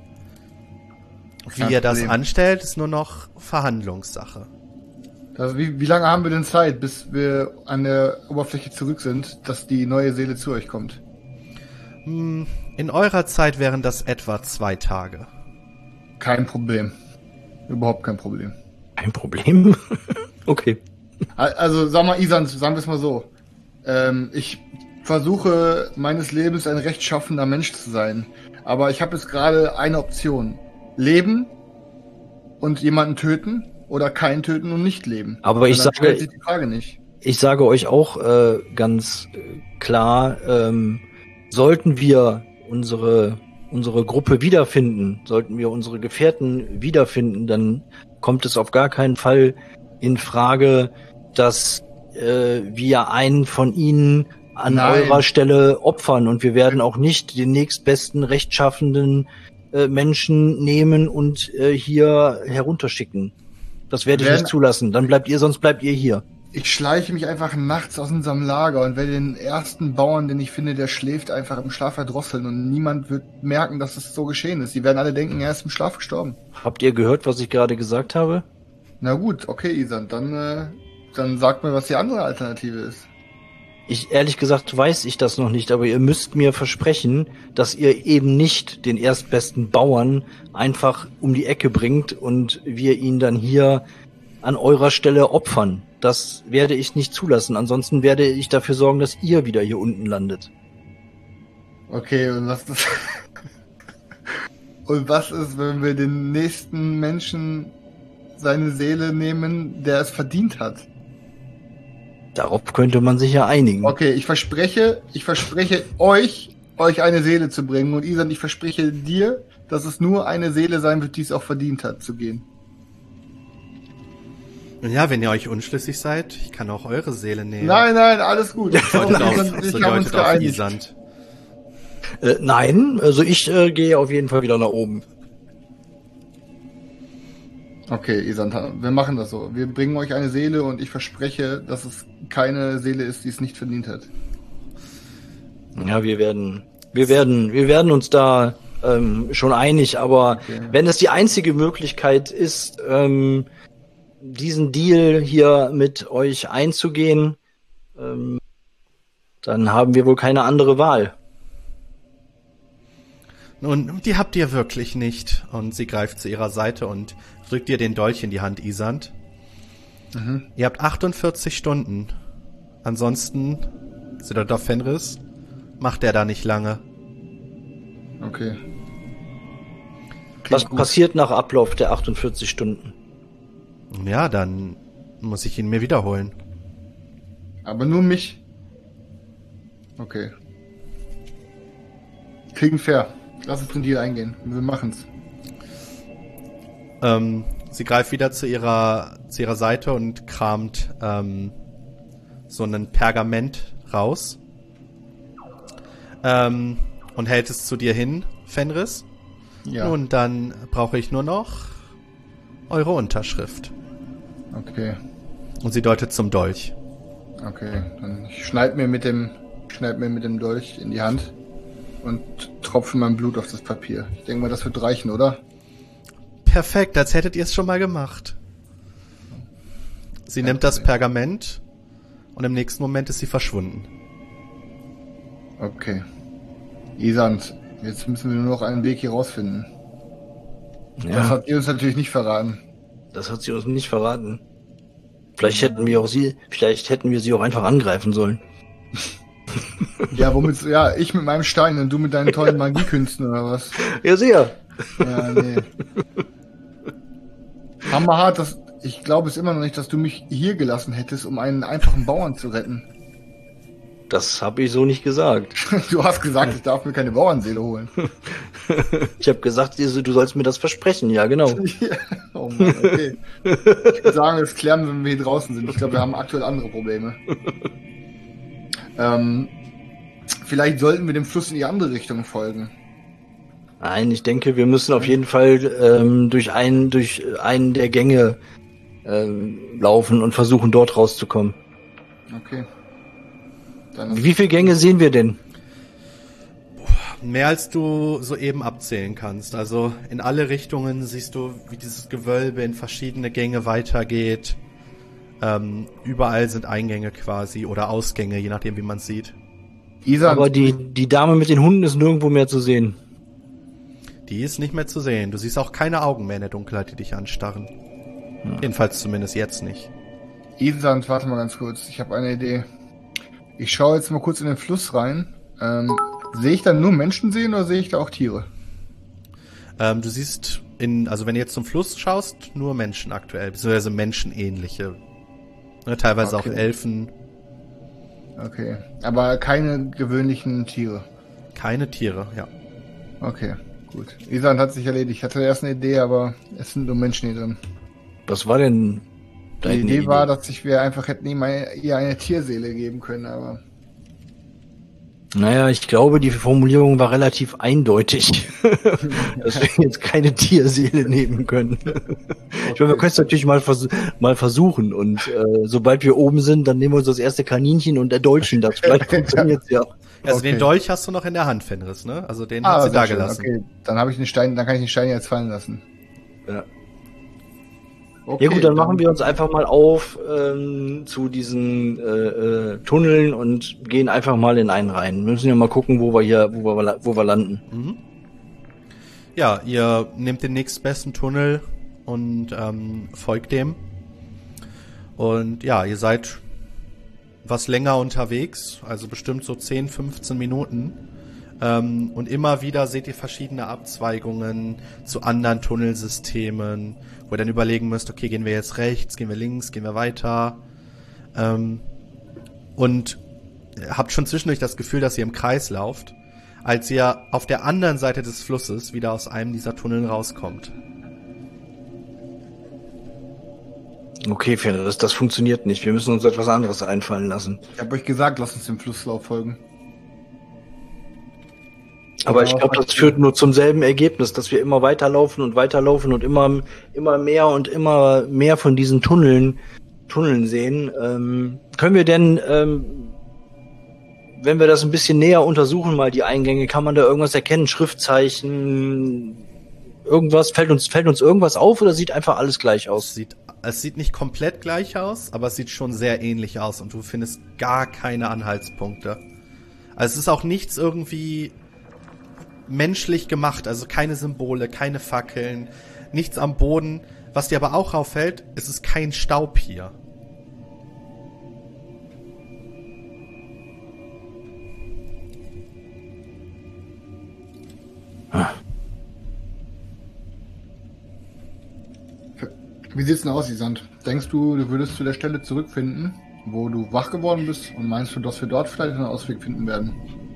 Wie Kein ihr das Problem. anstellt, ist nur noch Verhandlungssache. Also wie, wie lange haben wir denn Zeit, bis wir an der Oberfläche zurück sind, dass die neue Seele zu euch kommt? Hm, in eurer Zeit wären das etwa zwei Tage. Kein Problem. Überhaupt kein Problem. Ein Problem? Okay. Also sag mal, Isan, sagen wir es mal so. Ähm, ich versuche meines Lebens ein rechtschaffender Mensch zu sein. Aber ich habe jetzt gerade eine Option. Leben und jemanden töten oder keinen töten und nicht leben. Aber ich Und dann sage- stellt sich die Frage nicht. Ich sage euch auch äh, ganz äh, klar, ähm, sollten wir unsere unsere Gruppe wiederfinden, sollten wir unsere Gefährten wiederfinden, dann kommt es auf gar keinen Fall in Frage, dass äh, wir einen von ihnen an Nein. eurer Stelle opfern, und wir werden auch nicht den nächstbesten rechtschaffenden äh, Menschen nehmen und äh, hier herunterschicken. Das werde ich Werden- nicht zulassen. Dann bleibt ihr, sonst bleibt ihr hier. Ich schleiche mich einfach nachts aus unserem Lager und werde den ersten Bauern, den ich finde, der schläft, einfach im Schlaf erdrosseln und niemand wird merken, dass es so geschehen ist. Die werden alle denken, er ist im Schlaf gestorben. Habt ihr gehört, was ich gerade gesagt habe? Na gut, okay, Isan, dann, äh, dann sagt mir, was die andere Alternative ist. Ich, ehrlich gesagt, weiß ich das noch nicht, aber ihr müsst mir versprechen, dass ihr eben nicht den erstbesten Bauern einfach um die Ecke bringt und wir ihn dann hier an eurer Stelle opfern. Das werde ich nicht zulassen. Ansonsten werde ich dafür sorgen, dass ihr wieder hier unten landet. Okay, und was ist... und was ist, wenn wir den nächsten Menschen seine Seele nehmen, der es verdient hat? Darauf könnte man sich ja einigen. Okay, ich verspreche, ich verspreche euch, euch eine Seele zu bringen. Und Isan, ich verspreche dir, dass es nur eine Seele sein wird, die es auch verdient hat, zu gehen. Nun ja, wenn ihr euch unschlüssig seid, ich kann auch eure Seele nehmen. Nein, nein, alles gut. Ich So und auf, Isan, so ich haben uns deutet auf geeinigt. Isand. Äh, nein, also ich äh, gehe auf jeden Fall wieder nach oben. Okay, Isan, wir machen das so. Wir bringen euch eine Seele und ich verspreche, dass es keine Seele ist, die es nicht verdient hat. Ja, wir werden, wir werden, wir werden uns da ähm, schon einig, aber Okay. wenn es die einzige Möglichkeit ist, ähm, diesen Deal hier mit euch einzugehen, ähm, dann haben wir wohl keine andere Wahl. Nun, die habt ihr wirklich nicht. Und sie greift zu ihrer Seite und drückt ihr den Dolch in die Hand, Isand. Mhm. Ihr habt achtundvierzig Stunden. Ansonsten, Siddardorf Fenris, macht er da nicht lange. Okay. Klingt Was gut. passiert nach Ablauf der achtundvierzig Stunden? Ja, dann muss ich ihn mir wiederholen. Aber nur mich. Okay. Klingt fair. Lass uns den Deal eingehen. Wir machen's. Ähm, sie greift wieder zu ihrer, zu ihrer Seite und kramt ähm, so ein Pergament raus. Ähm, und hält es zu dir hin, Fenris. Ja. Nun, dann brauche ich nur noch eure Unterschrift. Okay. Und sie deutet zum Dolch. Okay. Dann ich schneid mir mit dem, schneid mir mit dem Dolch in die Hand und tropfe mein Blut auf das Papier. Ich denke mal, das wird reichen, oder? Perfekt, als hättet ihr es schon mal gemacht. Sie Kein nimmt das Problem. Pergament und im nächsten Moment ist sie verschwunden. Okay. Isand, jetzt müssen wir nur noch einen Weg hier rausfinden. Das Ja, hat ihr uns natürlich nicht verraten. das hat sie uns nicht verraten. Vielleicht hätten wir auch sie, vielleicht hätten wir sie auch einfach angreifen sollen. Ja, womit, ja, ich mit meinem Stein und du mit deinen tollen Magiekünsten oder was? Ja, sehr. Ja, nee. Hammerhart, das, ich glaube es immer noch nicht, dass du mich hier gelassen hättest, um einen einfachen Bauern zu retten. Das habe ich so nicht gesagt. Du hast gesagt, ich darf mir keine Bauernseele holen. Ich habe gesagt, du sollst mir das versprechen. Ja, genau. Ja. Oh Mann, okay. Ich würde sagen, das klären wir, wenn wir hier draußen sind. Ich glaube, wir haben aktuell andere Probleme. ähm, vielleicht sollten wir dem Fluss in die andere Richtung folgen. Nein, ich denke, wir müssen auf jeden Fall ähm, durch einen durch einen der Gänge ähm, laufen und versuchen, dort rauszukommen. Okay. Dann Wie viele Gänge sehen wir denn? Mehr als du soeben abzählen kannst. Also in alle Richtungen siehst du, wie dieses Gewölbe in verschiedene Gänge weitergeht. Ähm, überall sind Eingänge quasi oder Ausgänge, je nachdem, wie man es sieht. Isan, Aber die die Dame mit den Hunden ist nirgendwo mehr zu sehen. Die ist nicht mehr zu sehen. Du siehst auch keine Augen mehr in der Dunkelheit, die dich anstarren. Hm. Jedenfalls zumindest jetzt nicht. Isan, warte mal ganz kurz. Ich habe eine Idee. Ich schaue jetzt mal kurz in den Fluss rein. Ähm, sehe ich dann nur Menschen sehen oder sehe ich da auch Tiere? Ähm, du siehst in, also wenn du jetzt zum Fluss schaust, nur Menschen aktuell, beziehungsweise menschenähnliche. Ne, teilweise Okay. auch Elfen. Okay. Aber keine gewöhnlichen Tiere. Keine Tiere, ja. Okay, gut. Isan hat sich erledigt. Ich hatte erst eine Idee, aber es sind nur Menschen hier drin. Was war denn Die deine Idee war, dass ich wir einfach hätten ihm eine, ihr eine Tierseele geben können, aber Naja, ich glaube, die Formulierung war relativ eindeutig, dass wir jetzt keine Tierseele nehmen können. Ich meine, wir können es natürlich mal, vers mal versuchen und äh, sobald wir oben sind, dann nehmen wir uns das erste Kaninchen und erdolchen das. Vielleicht funktioniert's ja. Also Okay. den Dolch hast du noch in der Hand, Fenris, ne? Also den ah, hat sie sehr da schön. gelassen. Okay, dann habe ich den Stein, dann kann ich den Stein jetzt fallen lassen. Ja. Okay, Ja gut, dann machen wir uns einfach mal auf ähm, zu diesen äh, äh, Tunneln und gehen einfach mal in einen rein. Wir müssen ja mal gucken, wo wir hier, wo wir, wo wir landen. Mhm. Ja, ihr nehmt den nächstbesten Tunnel und ähm, folgt dem. Und ja, ihr seid was länger unterwegs, also bestimmt so zehn, fünfzehn Minuten. Ähm, und immer wieder seht ihr verschiedene Abzweigungen zu anderen Tunnelsystemen, wo ihr dann überlegen müsst, okay, gehen wir jetzt rechts, gehen wir links, gehen wir weiter. Ähm, und habt schon zwischendurch das Gefühl, dass ihr im Kreis lauft, als ihr auf der anderen Seite des Flusses wieder aus einem dieser Tunnel rauskommt. Okay, Fenris, das, das funktioniert nicht. Wir müssen uns etwas anderes einfallen lassen. Ich habe euch gesagt, lasst uns dem Flusslauf folgen. Aber ich glaube, das führt nur zum selben Ergebnis, dass wir immer weiterlaufen und weiterlaufen und immer, immer mehr und immer mehr von diesen Tunneln, Tunneln sehen. Ähm, können wir denn, ähm, wenn wir das ein bisschen näher untersuchen, mal die Eingänge, kann man da irgendwas erkennen? Schriftzeichen, irgendwas? Fällt uns, fällt uns irgendwas auf oder sieht einfach alles gleich Es aus? sieht, es sieht nicht komplett gleich aus, aber es sieht schon sehr ähnlich aus und du findest gar keine Anhaltspunkte. Also es ist auch nichts irgendwie menschlich gemacht, also keine Symbole, keine Fackeln, nichts am Boden. Was dir aber auch auffällt, es ist kein Staub hier. Wie sieht's denn aus, Isand? Denkst du, du würdest zu der Stelle zurückfinden, wo du wach geworden bist? Und meinst du, dass wir dort vielleicht einen Ausweg finden werden?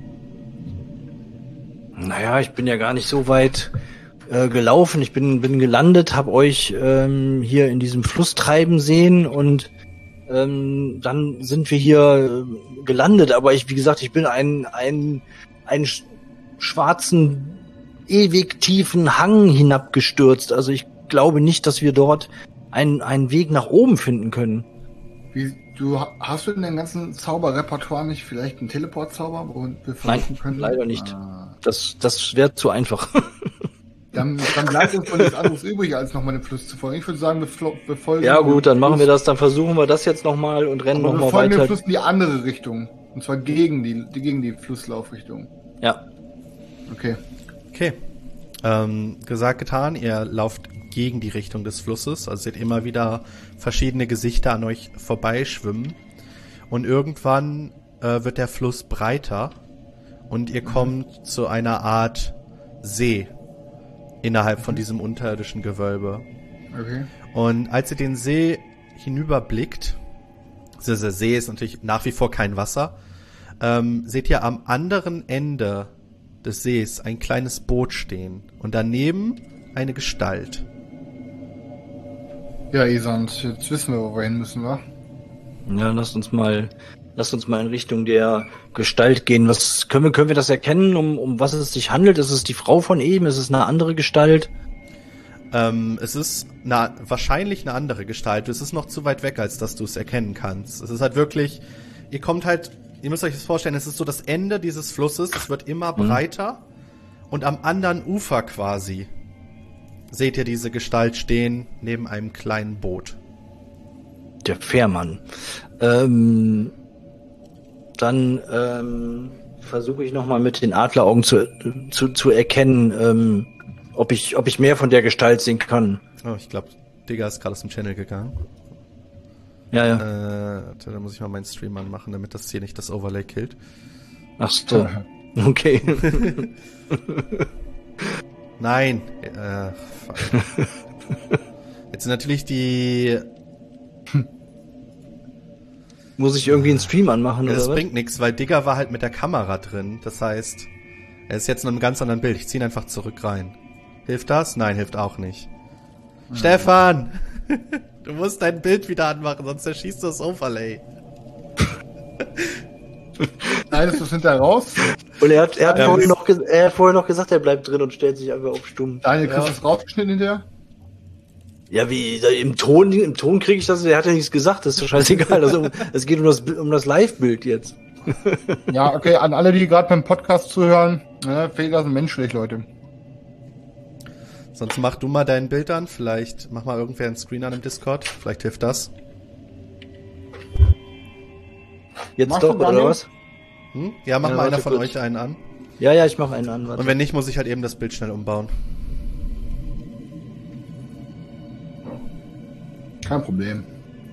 Naja, ich bin ja gar nicht so weit äh, gelaufen. Ich bin, bin gelandet, habe euch ähm, hier in diesem Fluss treiben sehen und ähm, dann sind wir hier äh, gelandet. Aber ich, wie gesagt, ich bin einen, einen, einen sch schwarzen, ewig tiefen Hang hinabgestürzt. Also ich glaube nicht, dass wir dort einen, einen Weg nach oben finden können. Wie, du hast du in dem ganzen Zauberrepertoire nicht vielleicht einen Teleportzauber, wo wir versuchen Nein, können? leider nicht. Ah. Das, das wäre zu einfach. Dann, dann bleibt uns doch nichts anderes übrig, als nochmal dem Fluss zu folgen. Ich würde sagen, wir, flo- wir folgen. Ja gut, dann dem machen wir Fluss. das, dann versuchen wir das jetzt nochmal und rennen Aber wir nochmal folgen dem weiter. Fluss in die andere Richtung. Und zwar gegen die, die gegen die Flusslaufrichtung. Ja. Okay. Okay. Ähm, gesagt, getan, ihr lauft gegen die Richtung des Flusses, also seht immer wieder verschiedene Gesichter an euch vorbeischwimmen und irgendwann äh, wird der Fluss breiter und ihr kommt zu einer Art See innerhalb von diesem unterirdischen Gewölbe. Okay. Und als ihr den See hinüberblickt, also der See ist natürlich nach wie vor kein Wasser, ähm, seht ihr am anderen Ende des Sees ein kleines Boot stehen und daneben eine Gestalt. Ja, Isand, jetzt wissen wir, wo wir hin müssen, wa? Ja, lasst uns mal, lasst uns mal in Richtung der Gestalt gehen. Was können wir, können wir das erkennen, um, um was es sich handelt? Ist es die Frau von eben? Ist es eine andere Gestalt? Ähm, es ist na, wahrscheinlich eine andere Gestalt. Es ist noch zu weit weg, als dass du es erkennen kannst. Es ist halt wirklich, ihr kommt halt, ihr müsst euch das vorstellen, es ist so das Ende dieses Flusses, es wird immer breiter mhm. und am anderen Ufer quasi seht ihr diese Gestalt stehen neben einem kleinen Boot. Der Fährmann. Ähm, dann ähm, versuche ich nochmal mit den Adleraugen zu, zu, zu erkennen, ähm, ob ich, ob ich mehr von der Gestalt sehen kann. Oh, ich glaube, Digga ist gerade aus dem Channel gegangen. Ja, ja. Äh, da muss ich mal meinen Stream anmachen, damit das hier nicht das Overlay killt. Ach so. Okay. Nein. Äh, fuck. Jetzt sind natürlich die... Muss ich irgendwie einen Stream anmachen, ja, oder das was? bringt nichts, weil Digga war halt mit der Kamera drin. Das heißt, er ist jetzt in einem ganz anderen Bild. Ich zieh ihn einfach zurück rein. Hilft das? Nein, hilft auch nicht. Mhm. Stefan! Du musst dein Bild wieder anmachen, sonst erschießt du das Overlay. Nein, ist das hinterher raus? Und er hat, er, hat Ja, vorhin das- noch, ges- er hat vorhin noch gesagt, er bleibt drin und stellt sich einfach auf stumm. Daniel, kriegst du Ja. das rausgeschnitten hinterher? Ja, wie, da- im Ton, im Ton kriege ich das, er hat ja nichts gesagt, das ist doch scheißegal. Also, es geht um das, um das Live-Bild jetzt. Ja, okay, an alle, die gerade beim Podcast zuhören, ne, Fehler sind menschlich, Leute. Sonst mach du mal dein Bild an. Vielleicht mach mal irgendwer einen Screen an im Discord. Vielleicht hilft das. Jetzt Machst doch, du, oder Daniel? was? Hm? Ja, mach Ja, mal einer warte von kurz. euch einen an. Ja, ja, ich mache einen an, warte. Und wenn nicht, muss ich halt eben das Bild schnell umbauen. Kein Problem.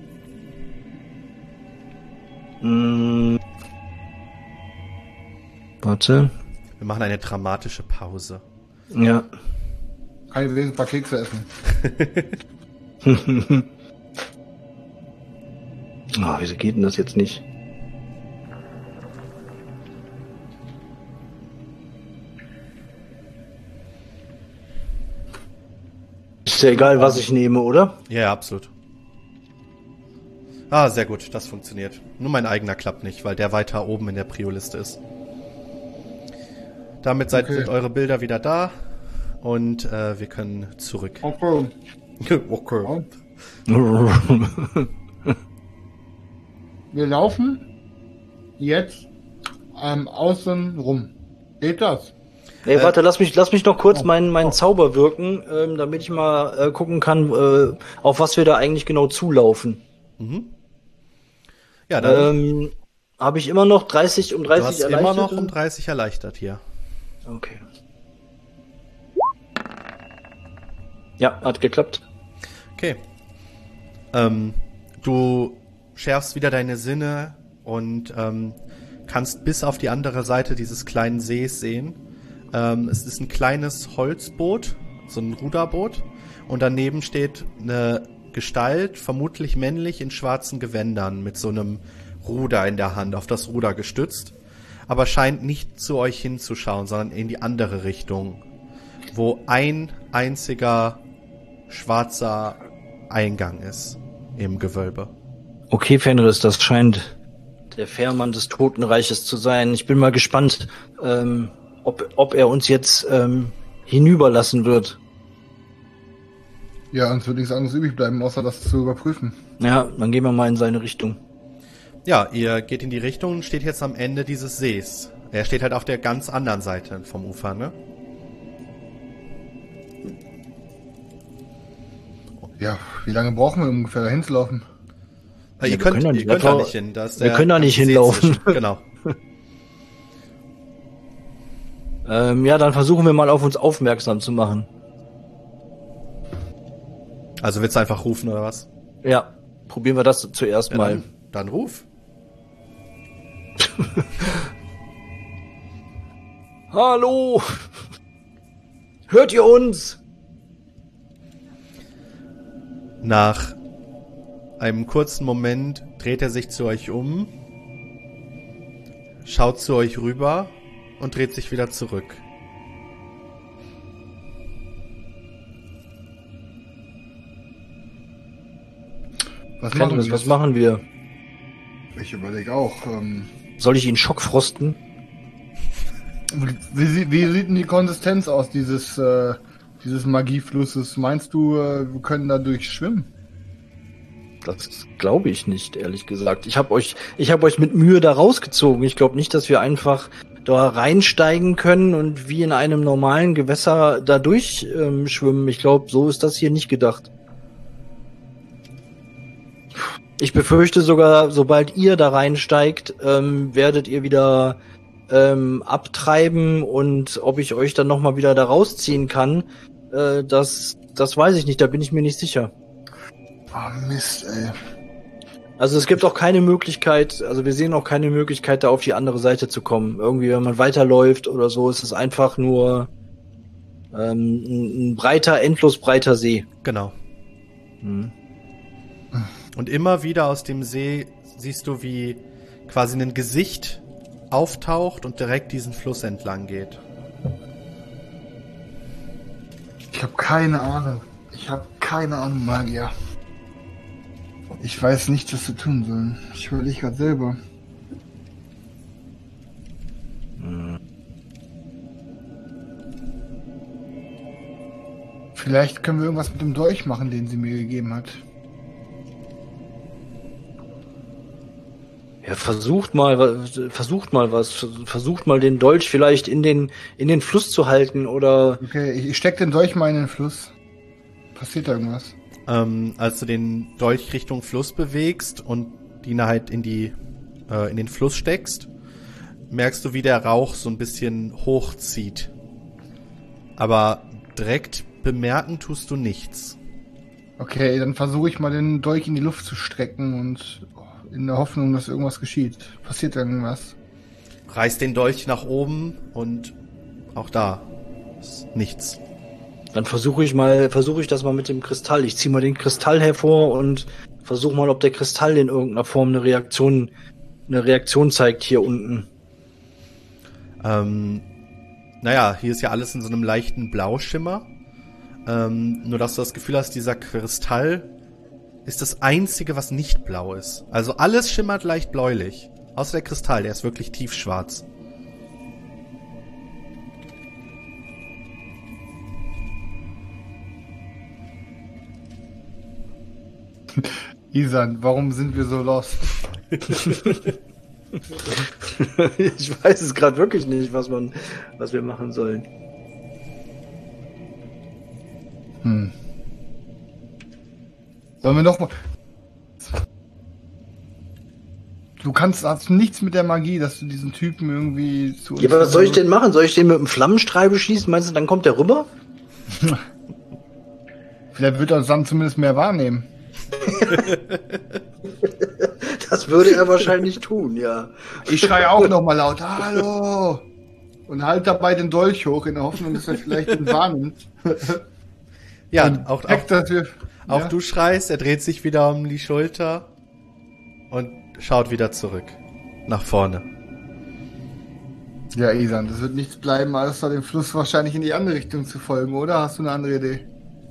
Mm. Warte. Wir machen eine dramatische Pause. Ja. Kann ich wenigstens ein paar Kekse essen. Oh, wieso geht denn das jetzt nicht? Ist ja egal, was ich nehme, oder? Ja, ja, absolut. Ah, sehr gut, das funktioniert. Nur mein eigener klappt nicht, weil der weiter oben in der Prio-Liste ist. Damit seid, Okay. sind eure Bilder wieder da und äh, wir können zurück. Okay. Okay. Wir laufen jetzt ähm, außen rum. Geht das? Ey, Äh, warte, lass mich, lass mich noch kurz oh, meinen, meinen oh. Zauber wirken, ähm, damit ich mal äh, gucken kann, äh, auf was wir da eigentlich genau zulaufen. Mhm. Ja, dann Ähm, habe ich immer noch dreißig um du dreißig hast erleichtert? immer noch um dreißig erleichtert hier. Okay. Ja, hat geklappt. Okay. Ähm, du schärfst wieder deine Sinne und ähm, kannst bis auf die andere Seite dieses kleinen Sees sehen. Ähm, es ist ein kleines Holzboot, so ein Ruderboot. Und daneben steht eine Gestalt, vermutlich männlich in schwarzen Gewändern, mit so einem Ruder in der Hand, auf das Ruder gestützt. Aber scheint nicht zu euch hinzuschauen, sondern in die andere Richtung, wo ein einziger schwarzer Eingang ist im Gewölbe. Okay, Fenris, das scheint der Fährmann des Totenreiches zu sein. Ich bin mal gespannt, ähm, ob, ob er uns jetzt ähm, hinüberlassen wird. Ja, uns wird nichts anderes übrig bleiben, außer das zu überprüfen. Ja, dann gehen wir mal in seine Richtung. Ja, ihr geht in die Richtung und steht jetzt am Ende dieses Sees. Er steht halt auf der ganz anderen Seite vom Ufer, ne? Ja, wie lange brauchen wir ungefähr dahin zu laufen? Ja, ihr wir könnt, können da ihr nicht- könnt da wir- nicht hin. Da ist wir der können da nicht See hinlaufen. zwischen. Genau. Ähm, ja, dann versuchen wir mal auf uns aufmerksam zu machen. Also willst du einfach rufen oder was? Ja, probieren wir das zuerst Ja, mal. dann, dann ruf. Hallo! Hört ihr uns? Nach einem kurzen Moment dreht er sich zu euch um, schaut zu euch rüber und dreht sich wieder zurück. Was machen Fenris, wir? was machen wir? Ich überlege auch. Ähm, Soll ich ihn schockfrosten? wie, sie- wie sieht denn die Konsistenz aus dieses, äh, dieses Magieflusses? Meinst du, äh, wir können dadurch schwimmen? Das glaube ich nicht, ehrlich gesagt. Ich habe euch, ich habe euch mit Mühe da rausgezogen. Ich glaube nicht, dass wir einfach da reinsteigen können und wie in einem normalen Gewässer da durch ähm, schwimmen. Ich glaube, so ist das hier nicht gedacht. Ich befürchte sogar, sobald ihr da reinsteigt, ähm, werdet ihr wieder ähm, abtreiben und ob ich euch dann nochmal wieder da rausziehen kann, äh, das, das weiß ich nicht, da bin ich mir nicht sicher. Oh, Mist, ey. Also es gibt auch keine Möglichkeit, also wir sehen auch keine Möglichkeit, da auf die andere Seite zu kommen. Irgendwie, wenn man weiterläuft oder so, ist es einfach nur ähm, ein, ein breiter, endlos breiter See. Genau. Hm. Und immer wieder aus dem See siehst du, wie quasi ein Gesicht auftaucht und direkt diesen Fluss entlang geht. Ich habe keine Ahnung. Ich habe keine Ahnung, Magier. Ich weiß nicht, was wir tun sollen. Ich überlege gerade selber. Vielleicht können wir irgendwas mit dem Dolch machen, den sie mir gegeben hat. Ja, versucht mal, wa- versucht mal was, versucht mal den Dolch vielleicht in den in den Fluss zu halten oder Okay, ich steck den Dolch mal in den Fluss. Passiert da irgendwas? Ähm, als du den Dolch Richtung Fluss bewegst und ihn halt in die äh, in den Fluss steckst, merkst du, wie der Rauch so ein bisschen hochzieht. Aber direkt bemerken tust du nichts. Okay, dann versuche ich mal den Dolch in die Luft zu strecken und in der Hoffnung, dass irgendwas geschieht. Passiert irgendwas? Reißt den Dolch nach oben und auch da ist nichts. dann versuche ich mal, versuche ich das mal mit dem Kristall. Ich ziehe mal den Kristall hervor und versuche mal, ob der Kristall in irgendeiner Form eine Reaktion, eine Reaktion zeigt hier unten. Ähm, naja, hier ist ja alles in so einem leichten Blauschimmer. Ähm, nur dass du das Gefühl hast, dieser Kristall ist das einzige, was nicht blau ist. Also alles schimmert leicht bläulich. Außer der Kristall, der ist wirklich tiefschwarz. Isan, warum sind wir so lost? Ich weiß es gerade wirklich nicht, was man, was wir machen sollen. Hm. Sollen wir noch mal... Du kannst, hast nichts mit der Magie, dass du diesen Typen irgendwie zu uns... Ja, aber was soll ich denn machen? Soll ich den mit einem Flammenstrahl beschießen? Meinst du, dann kommt der rüber? Vielleicht wird er uns dann zumindest mehr wahrnehmen. Das würde er wahrscheinlich tun, ja. Ich schreie auch noch mal laut, hallo! Und halt dabei den Dolch hoch, in der Hoffnung, dass er vielleicht ihn wahrnimmt. Ja, Und auch, auch, checkt, dass wir, auch ja. du schreist, er dreht sich wieder um die Schulter und schaut wieder zurück. Nach vorne. Ja, Isan, das wird nichts bleiben, außer dem Fluss wahrscheinlich in die andere Richtung zu folgen, oder? Hast du eine andere Idee?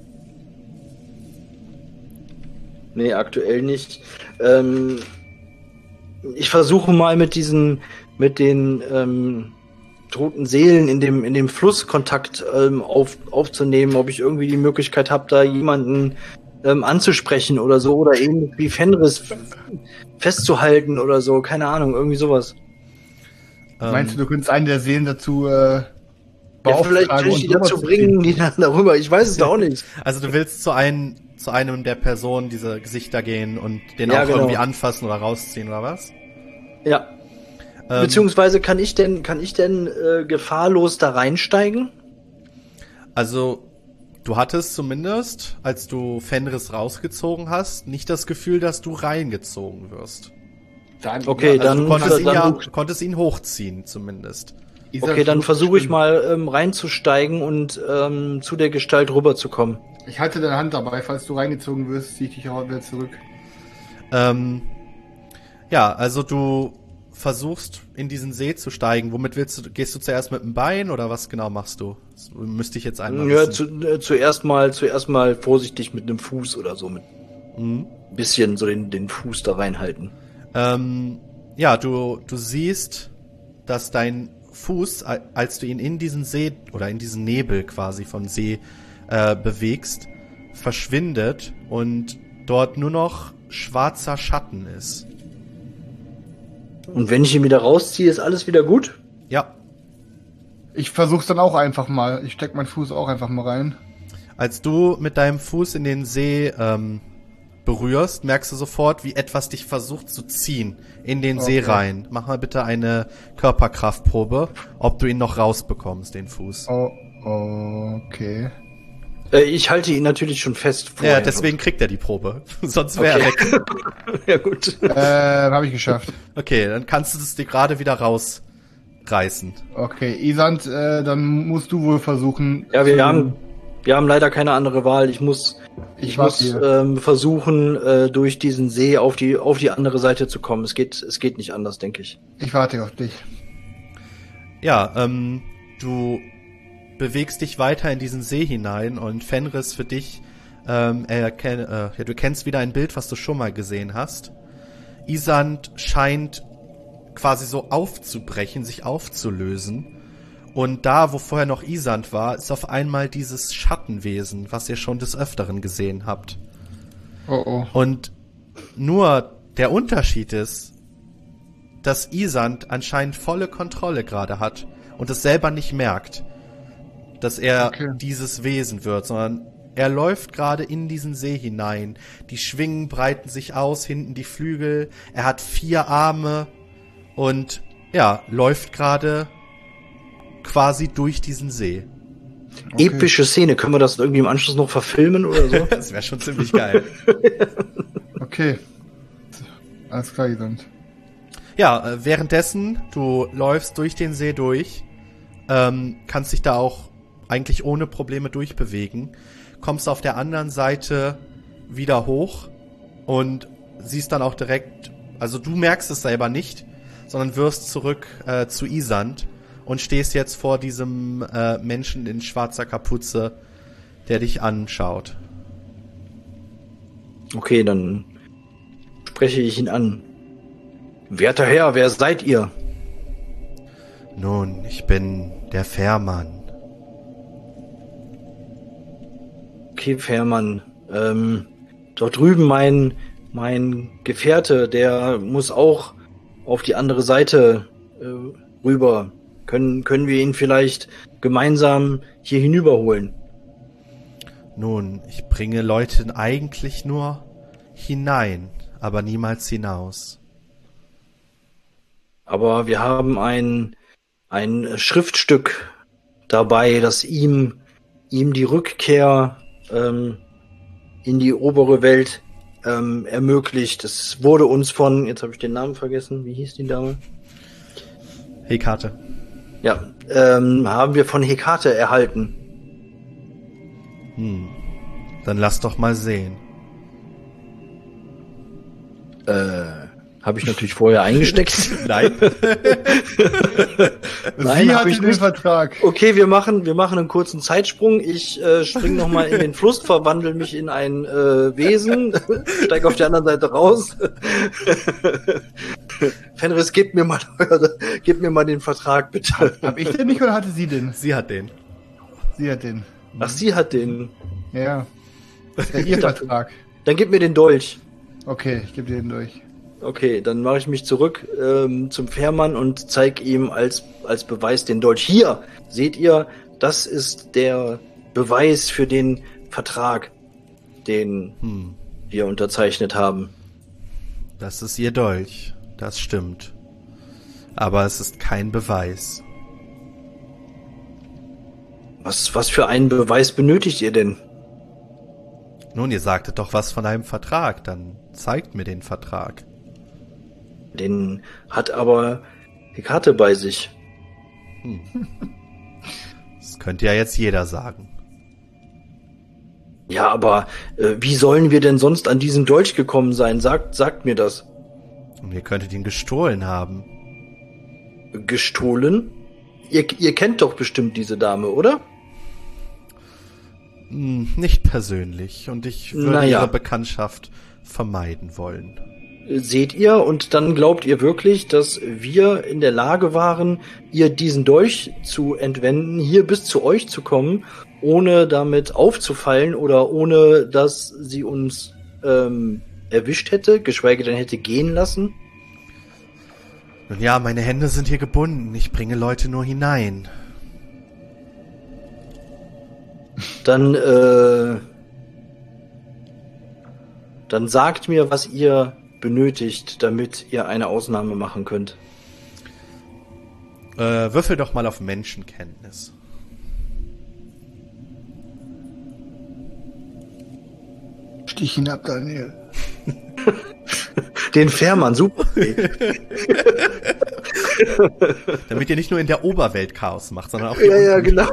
Nee, aktuell nicht. Ähm, ich versuche mal mit diesen, mit den ähm, toten Seelen in dem in dem Fluss Kontakt ähm, auf, aufzunehmen, ob ich irgendwie die Möglichkeit habe, da jemanden ähm, anzusprechen oder so, oder eben wie Fenris festzuhalten oder so, keine Ahnung, irgendwie sowas. Ähm, Meinst du, du könntest einen der Seelen dazu äh, Ja, vielleicht kann ich und die rüber dazu zu bringen, die dann darüber, ich weiß es da auch nicht. Also du willst zu einem, zu einem der Personen dieser Gesichter gehen und den Ja, auch genau. irgendwie anfassen oder rausziehen oder was? Ja. Ähm, Beziehungsweise kann ich denn, kann ich denn äh, gefahrlos da reinsteigen? Also du hattest zumindest, als du Fenris rausgezogen hast, nicht das Gefühl, dass du reingezogen wirst. Dann, Okay, ja, dann- Du konntest, ihn dann ja, hoch- konntest ihn hochziehen, zumindest. Isan Okay, dann versucht versuche ich bestimmt- mal ähm, reinzusteigen und ähm, zu der Gestalt rüberzukommen. Ich halte deine Hand dabei, falls du reingezogen wirst, ziehe ich dich auch wieder zurück. Ähm, ja, also du versuchst in diesen See zu steigen. Womit willst du? Gehst du zuerst mit dem Bein oder was genau machst du? Das müsste ich jetzt einmal Ja, wissen. zu, äh, zuerst mal, zuerst mal vorsichtig mit einem Fuß oder so, mit Mhm. ein bisschen so den, den Fuß da reinhalten. Ähm, ja, du, du siehst, dass dein Fuß, a- als du ihn in diesen See oder in diesen Nebel quasi vom See äh, bewegst, verschwindet und dort nur noch schwarzer Schatten ist. Und wenn ich ihn wieder rausziehe, ist alles wieder gut? Ja, Ich versuch's dann auch einfach mal. Ich steck meinen Fuß auch einfach mal rein. als du mit deinem Fuß in den See ähm, berührst, merkst du sofort, wie etwas dich versucht zu ziehen in den See Okay. rein. Mach mal bitte eine Körperkraftprobe, ob du ihn noch rausbekommst, den Fuß. Oh, okay. Äh, ich halte ihn natürlich schon fest. Ja, vorher. deswegen kriegt er die Probe. Sonst wäre er Okay. weg. Ja, gut. Äh, habe ich geschafft. Okay, dann kannst du es dir gerade wieder rausreißen. Okay, Isand, äh, dann musst du wohl versuchen. Ja, wir zu- haben, wir haben leider keine andere Wahl. Ich muss, ich, Ich warte muss hier. ähm, versuchen, äh, durch diesen See auf die, auf die andere Seite zu kommen. Es geht, es geht nicht anders, denke ich. Ich warte auf dich. Ja, ähm, du bewegst dich weiter in diesen See hinein und Fenris für dich, ähm, erken, äh, ja, du kennst wieder ein Bild, was du schon mal gesehen hast. Isand scheint quasi so aufzubrechen, sich aufzulösen. Und da, wo vorher noch Isand war, ist auf einmal dieses Schattenwesen, was ihr schon des Öfteren gesehen habt. Oh oh. Und nur der Unterschied ist, dass Isand anscheinend volle Kontrolle gerade hat und es selber nicht merkt, dass er Okay. dieses Wesen wird, sondern er läuft gerade in diesen See hinein. Die Schwingen breiten sich aus, hinten die Flügel. Er hat vier Arme und ja, läuft gerade quasi durch diesen See. Okay. Epische Szene. Können wir das irgendwie im Anschluss noch verfilmen oder so? Das wäre schon ziemlich geil. Okay. Alles klar, Isand. Ja, äh, währenddessen, du läufst durch den See durch, ähm, kannst dich da auch eigentlich ohne Probleme durchbewegen, kommst auf der anderen Seite wieder hoch und siehst dann auch direkt, also du merkst es selber nicht, sondern wirst zurück äh, zu Isand und stehst jetzt vor diesem äh, Menschen in schwarzer Kapuze, der dich anschaut. Okay, dann spreche ich ihn an. Werter Herr, wer seid ihr? Nun, ich bin der Fährmann. Okay, Fährmann. Ähm, dort drüben mein, mein Gefährte, der muss auch auf die andere Seite äh, rüber. Können, können wir ihn vielleicht gemeinsam hier hinüberholen? Nun, ich bringe Leute eigentlich nur hinein, aber niemals hinaus. Aber wir haben ein, ein Schriftstück dabei, das ihm, ihm die Rückkehr ähm, in die obere Welt ähm, ermöglicht. Es wurde uns von, jetzt habe ich den Namen vergessen, wie hieß die Dame? Hekate. Ja, ähm, haben wir von Hekate erhalten. Hm. Dann lass doch mal sehen. Äh, habe ich natürlich vorher eingesteckt. Nein. Nein, Sie hab hatte ich den nicht. Vertrag. Okay, wir machen, wir machen einen kurzen Zeitsprung. Ich äh, spring noch mal in den Fluss, verwandle mich in ein äh, Wesen, steige auf der anderen Seite raus. Fenris, gib mir mal, gib mir mal den Vertrag, bitte. Hab ich den nicht oder hatte sie den? Sie hat den. Sie hat den. Ach, sie hat den. Ja. Das ist ja ihr Vertrag. Dann gib mir den Dolch. Okay, ich gebe dir den durch. Okay, dann mache ich mich zurück ähm, zum Fährmann und zeige ihm als, als Beweis den Dolch. Hier, seht ihr, das ist der Beweis für den Vertrag, den Hm. wir unterzeichnet haben. Das ist ihr Dolch. Das stimmt. Aber es ist kein Beweis. Was, was für einen Beweis benötigt ihr denn? Nun, ihr sagtet doch was von einem Vertrag. Dann zeigt mir den Vertrag. Den hat aber die Karte bei sich. Hm. Das könnte ja jetzt jeder sagen. Ja, aber äh, wie sollen wir denn sonst an diesen Dolch gekommen sein? Sagt, sagt mir das. Und ihr könntet ihn gestohlen haben. Gestohlen? Ihr, ihr kennt doch bestimmt diese Dame, oder? Hm, nicht persönlich. Und ich würde Naja. ihre Bekanntschaft vermeiden wollen. Seht ihr, und dann glaubt ihr wirklich, dass wir in der Lage waren, ihr diesen Dolch zu entwenden, hier bis zu euch zu kommen, ohne damit aufzufallen oder ohne, dass sie uns ähm, erwischt hätte, geschweige denn hätte gehen lassen? Nun ja, meine Hände sind hier gebunden. Ich bringe Leute nur hinein. Dann, äh, dann sagt mir, was ihr benötigt, damit ihr eine Ausnahme machen könnt. Äh, würfel doch mal auf Menschenkenntnis. Stich ihn ab, Daniel. Den Fährmann, super. Damit ihr nicht nur in der Oberwelt Chaos macht, sondern auch Ja, hier ja, unten. genau.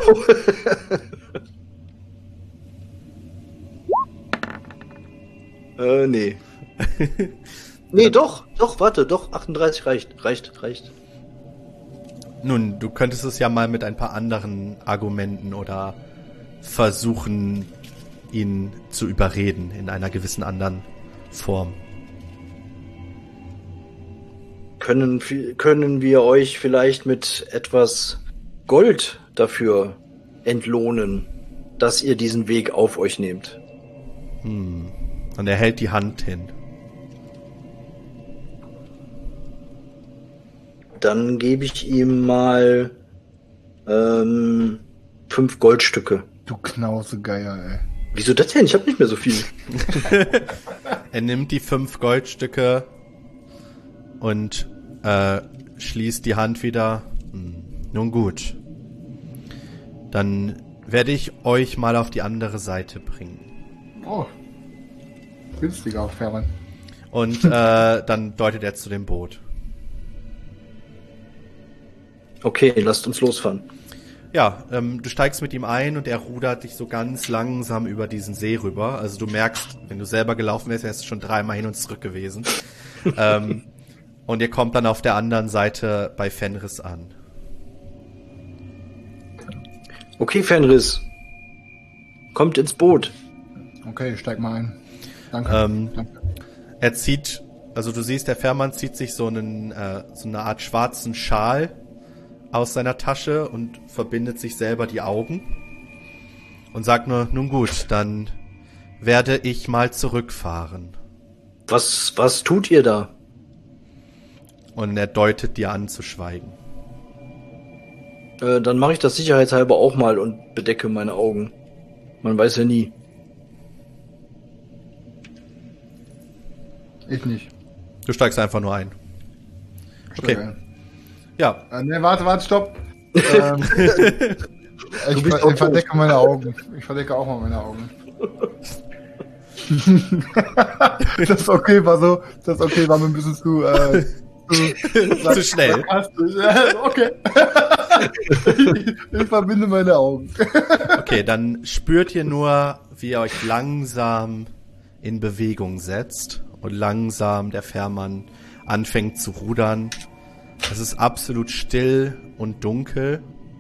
äh, nee. Nee, doch, doch, warte, doch, achtunddreißig reicht, reicht, reicht. Nun, du könntest es ja mal mit ein paar anderen Argumenten oder versuchen, ihn zu überreden in einer gewissen anderen Form. Können, können wir euch vielleicht mit etwas Gold dafür entlohnen, dass ihr diesen Weg auf euch nehmt? Hm. Und er hält die Hand hin. Dann gebe ich ihm mal ähm, fünf Goldstücke. Du Knausegeier, ey. Wieso das denn? Ich habe nicht mehr so viel. Er nimmt die fünf Goldstücke und äh, schließt die Hand wieder. Hm. Nun gut. Dann werde ich euch mal auf die andere Seite bringen. Oh. Günstiger, Fährmann. Und äh, dann deutet er zu dem Boot. Okay, lasst uns losfahren. Ja, ähm, du steigst mit ihm ein und er rudert dich so ganz langsam über diesen See rüber. Also du merkst, wenn du selber gelaufen wärst, wärst du schon dreimal hin und zurück gewesen. ähm, und ihr kommt dann auf der anderen Seite bei Fenris an. Okay, Fenris. Kommt ins Boot. Okay, steig mal ein. Danke. Ähm, Danke. Er zieht, also du siehst, der Fährmann zieht sich so einen, äh, so eine Art schwarzen Schal aus seiner Tasche und verbindet sich selber die Augen und sagt nur, nun gut, dann werde ich mal zurückfahren. Was, was tut ihr da? Und er deutet dir an zu schweigen. Äh, dann mache ich das sicherheitshalber auch mal und bedecke meine Augen. Man weiß ja nie. Ich nicht. Du steigst einfach nur ein. Steig Okay. ein. Ja, Äh, ne, warte, warte, stopp. ähm, ich, bist ver auch ich verdecke meine Augen. Ich verdecke auch mal meine Augen. Das okay war so, das okay war mir ein bisschen zu, äh, zu, Zu schnell. sarkastisch. Okay. ich, ich verbinde meine Augen. okay, dann spürt ihr nur, wie ihr euch langsam in Bewegung setzt und langsam der Fährmann anfängt zu rudern. Es ist absolut still und dunkel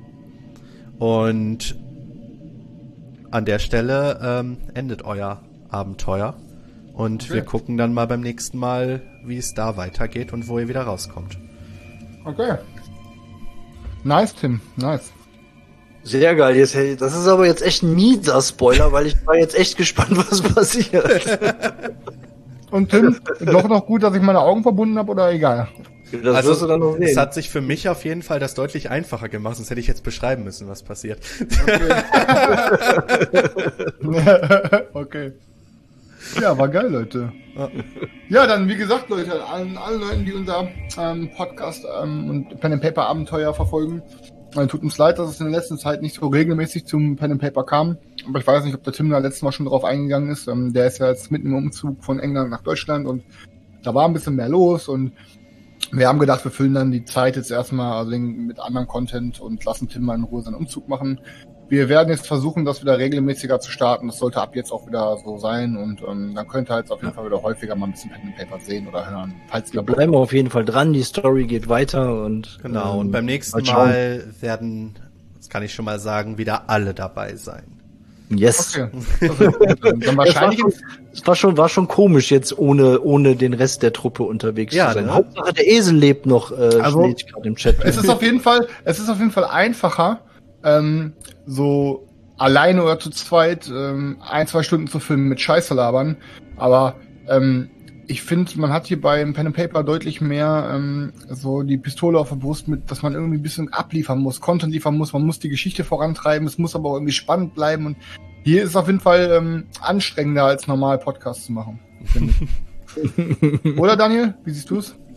und an der Stelle ähm, endet euer Abenteuer und Okay. wir gucken dann mal beim nächsten Mal, wie es da weitergeht und wo ihr wieder rauskommt. Okay. Nice, Tim. Nice. Sehr geil. Jetzt, hey, das ist aber jetzt echt ein mieser Spoiler, weil ich war jetzt echt gespannt, was passiert. Und Tim, doch noch gut, dass ich meine Augen verbunden habe oder egal? Das wirst du dann noch es sehen. hat sich für mich auf jeden Fall das deutlich einfacher gemacht, sonst hätte ich jetzt beschreiben müssen, was passiert. Okay. Ja, war geil, Leute. Ja. Ja, dann wie gesagt, Leute, allen, allen Leuten, die unser ähm, Podcast ähm, und Pen and Paper Abenteuer verfolgen, äh, tut uns leid, dass es in der letzten Zeit nicht so regelmäßig zum Pen and Paper kam. Aber ich weiß nicht, ob der Tim da letztes Mal schon drauf eingegangen ist. Ähm, der ist ja jetzt mitten im Umzug von England nach Deutschland und da war ein bisschen mehr los und wir haben gedacht, wir füllen dann die Zeit jetzt erstmal also mit anderem Content und lassen Tim mal in Ruhe seinen Umzug machen. Wir werden jetzt versuchen, das wieder regelmäßiger zu starten. Das sollte ab jetzt auch wieder so sein. Und ähm, dann könnt ihr halt auf jeden Fall wieder häufiger mal ein bisschen Pen and Paper sehen oder hören. Falls Wir bleiben auf jeden Fall dran. Die Story geht weiter. Und Genau, ähm, und beim nächsten Mal werden, das kann ich schon mal sagen, wieder alle dabei sein. Yes. Okay. Dann Es war, wahrscheinlich schon, es war schon, war schon komisch jetzt ohne, ohne den Rest der Truppe unterwegs Ja, zu sein. ne? Hauptsache der Esel lebt noch, äh, Also, steht gerade im Chat. es ist auf jeden Fall, es ist auf jeden Fall einfacher, ähm, so alleine oder zu zweit ähm, ein, zwei Stunden zu filmen mit Scheiße labern. Aber ähm, ich finde, man hat hier beim Pen and Paper deutlich mehr ähm, so die Pistole auf der Brust mit, dass man irgendwie ein bisschen abliefern muss, Content liefern muss, man muss die Geschichte vorantreiben, es muss aber auch irgendwie spannend bleiben. Und hier ist es auf jeden Fall ähm, anstrengender als normal Podcast zu machen. finde ich. Oder Daniel, wie siehst du es?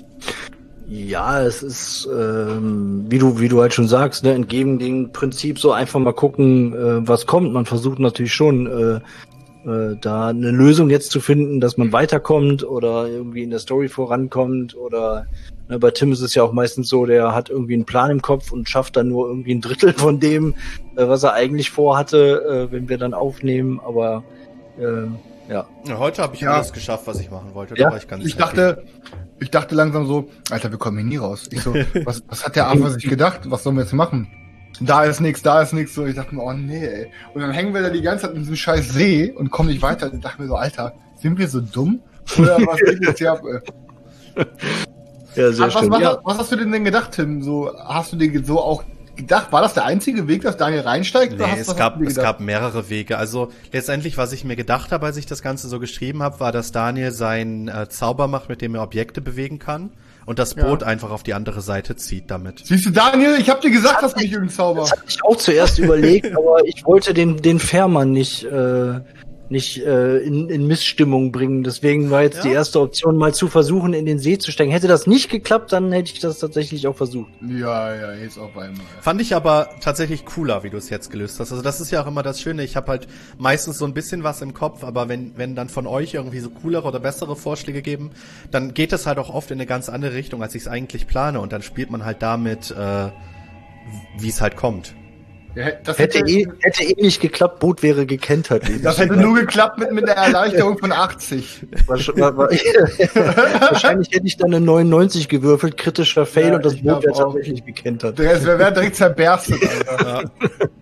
Ja, es ist, ähm, wie du, wie du halt schon sagst, ne, entgegen dem Prinzip so einfach mal gucken, äh, was kommt. Man versucht natürlich schon, äh, äh, da eine Lösung jetzt zu finden, dass man weiterkommt oder irgendwie in der Story vorankommt oder, ne, bei Tim ist es ja auch meistens so, der hat irgendwie einen Plan im Kopf und schafft dann nur irgendwie ein Drittel von dem, äh, was er eigentlich vorhatte, äh, wenn wir dann aufnehmen, aber, äh, ja. Ja, heute habe ich Ja. alles geschafft, was ich machen wollte. Ja. Da war ich ganz Ich happy. dachte, ich dachte langsam so, Alter, wir kommen hier nie raus. Ich so, was, was hat der Affe sich gedacht? Was sollen wir jetzt machen? Da ist nix, da ist nix. So, ich dachte mir, oh nee, ey. Und dann hängen wir da die ganze Zeit in diesem scheiß See und kommen nicht weiter. Ich dachte mir so, Alter, sind wir so dumm? Oder was geht jetzt hier ab, ey? Ja, sehr was, was, schön. was, Ja. was hast du denn denn gedacht, Tim? So, hast du dir so auch gedacht, war das der einzige Weg, dass Daniel reinsteigt? oder Nee, hast, es was hast gab, du dir es gedacht? gab mehrere Wege. Also letztendlich, was ich mir gedacht habe, als ich das Ganze so geschrieben habe, war, dass Daniel seinen äh, Zauber macht, mit dem er Objekte bewegen kann und das Ja. Boot einfach auf die andere Seite zieht damit. Siehst du, Daniel, ich hab dir gesagt, dass du nicht irgendein Zauber. Das hatte ich auch zuerst überlegt, aber ich wollte den, den Fährmann nicht, äh, nicht äh, in, in Missstimmung bringen. Deswegen war jetzt Ja. die erste Option, mal zu versuchen, in den See zu steigen. Hätte das nicht geklappt, dann hätte ich das tatsächlich auch versucht. Ja, ja, jetzt auf einmal. Fand ich aber tatsächlich cooler, wie du es jetzt gelöst hast. Also das ist ja auch immer das Schöne. Ich habe halt meistens so ein bisschen was im Kopf, aber wenn wenn dann von euch irgendwie so coolere oder bessere Vorschläge geben, dann geht es halt auch oft in eine ganz andere Richtung, als ich es eigentlich plane. Und dann spielt man halt damit, äh, wie es halt kommt. Ja, das Hätte eh, hätte eh nicht geklappt, Boot wäre gekentert. Das hätte nur geklappt mit, mit der Erleichterung von achtzig. War schon- war- war- Wahrscheinlich hätte ich dann eine neunundneunzig gewürfelt, kritischer Fail Ja, und das ich Boot glaub wäre auch. tatsächlich gekentert. Der wäre direkt zerberstet, Alter.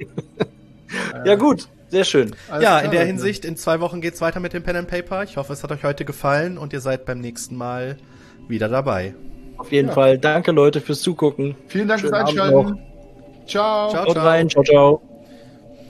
Ja. Ja gut, sehr schön. Alles Ja, klar, in der Leute. Hinsicht, in zwei Wochen geht's weiter mit dem Pen and Paper. Ich hoffe, es hat euch heute gefallen und ihr seid beim nächsten Mal wieder dabei. Auf jeden Ja. Fall. Danke Leute fürs Zugucken. Vielen Dank fürs Schönen Abend Einschalten. Ciao. Ciao, Haut ciao. rein. Ciao, ciao.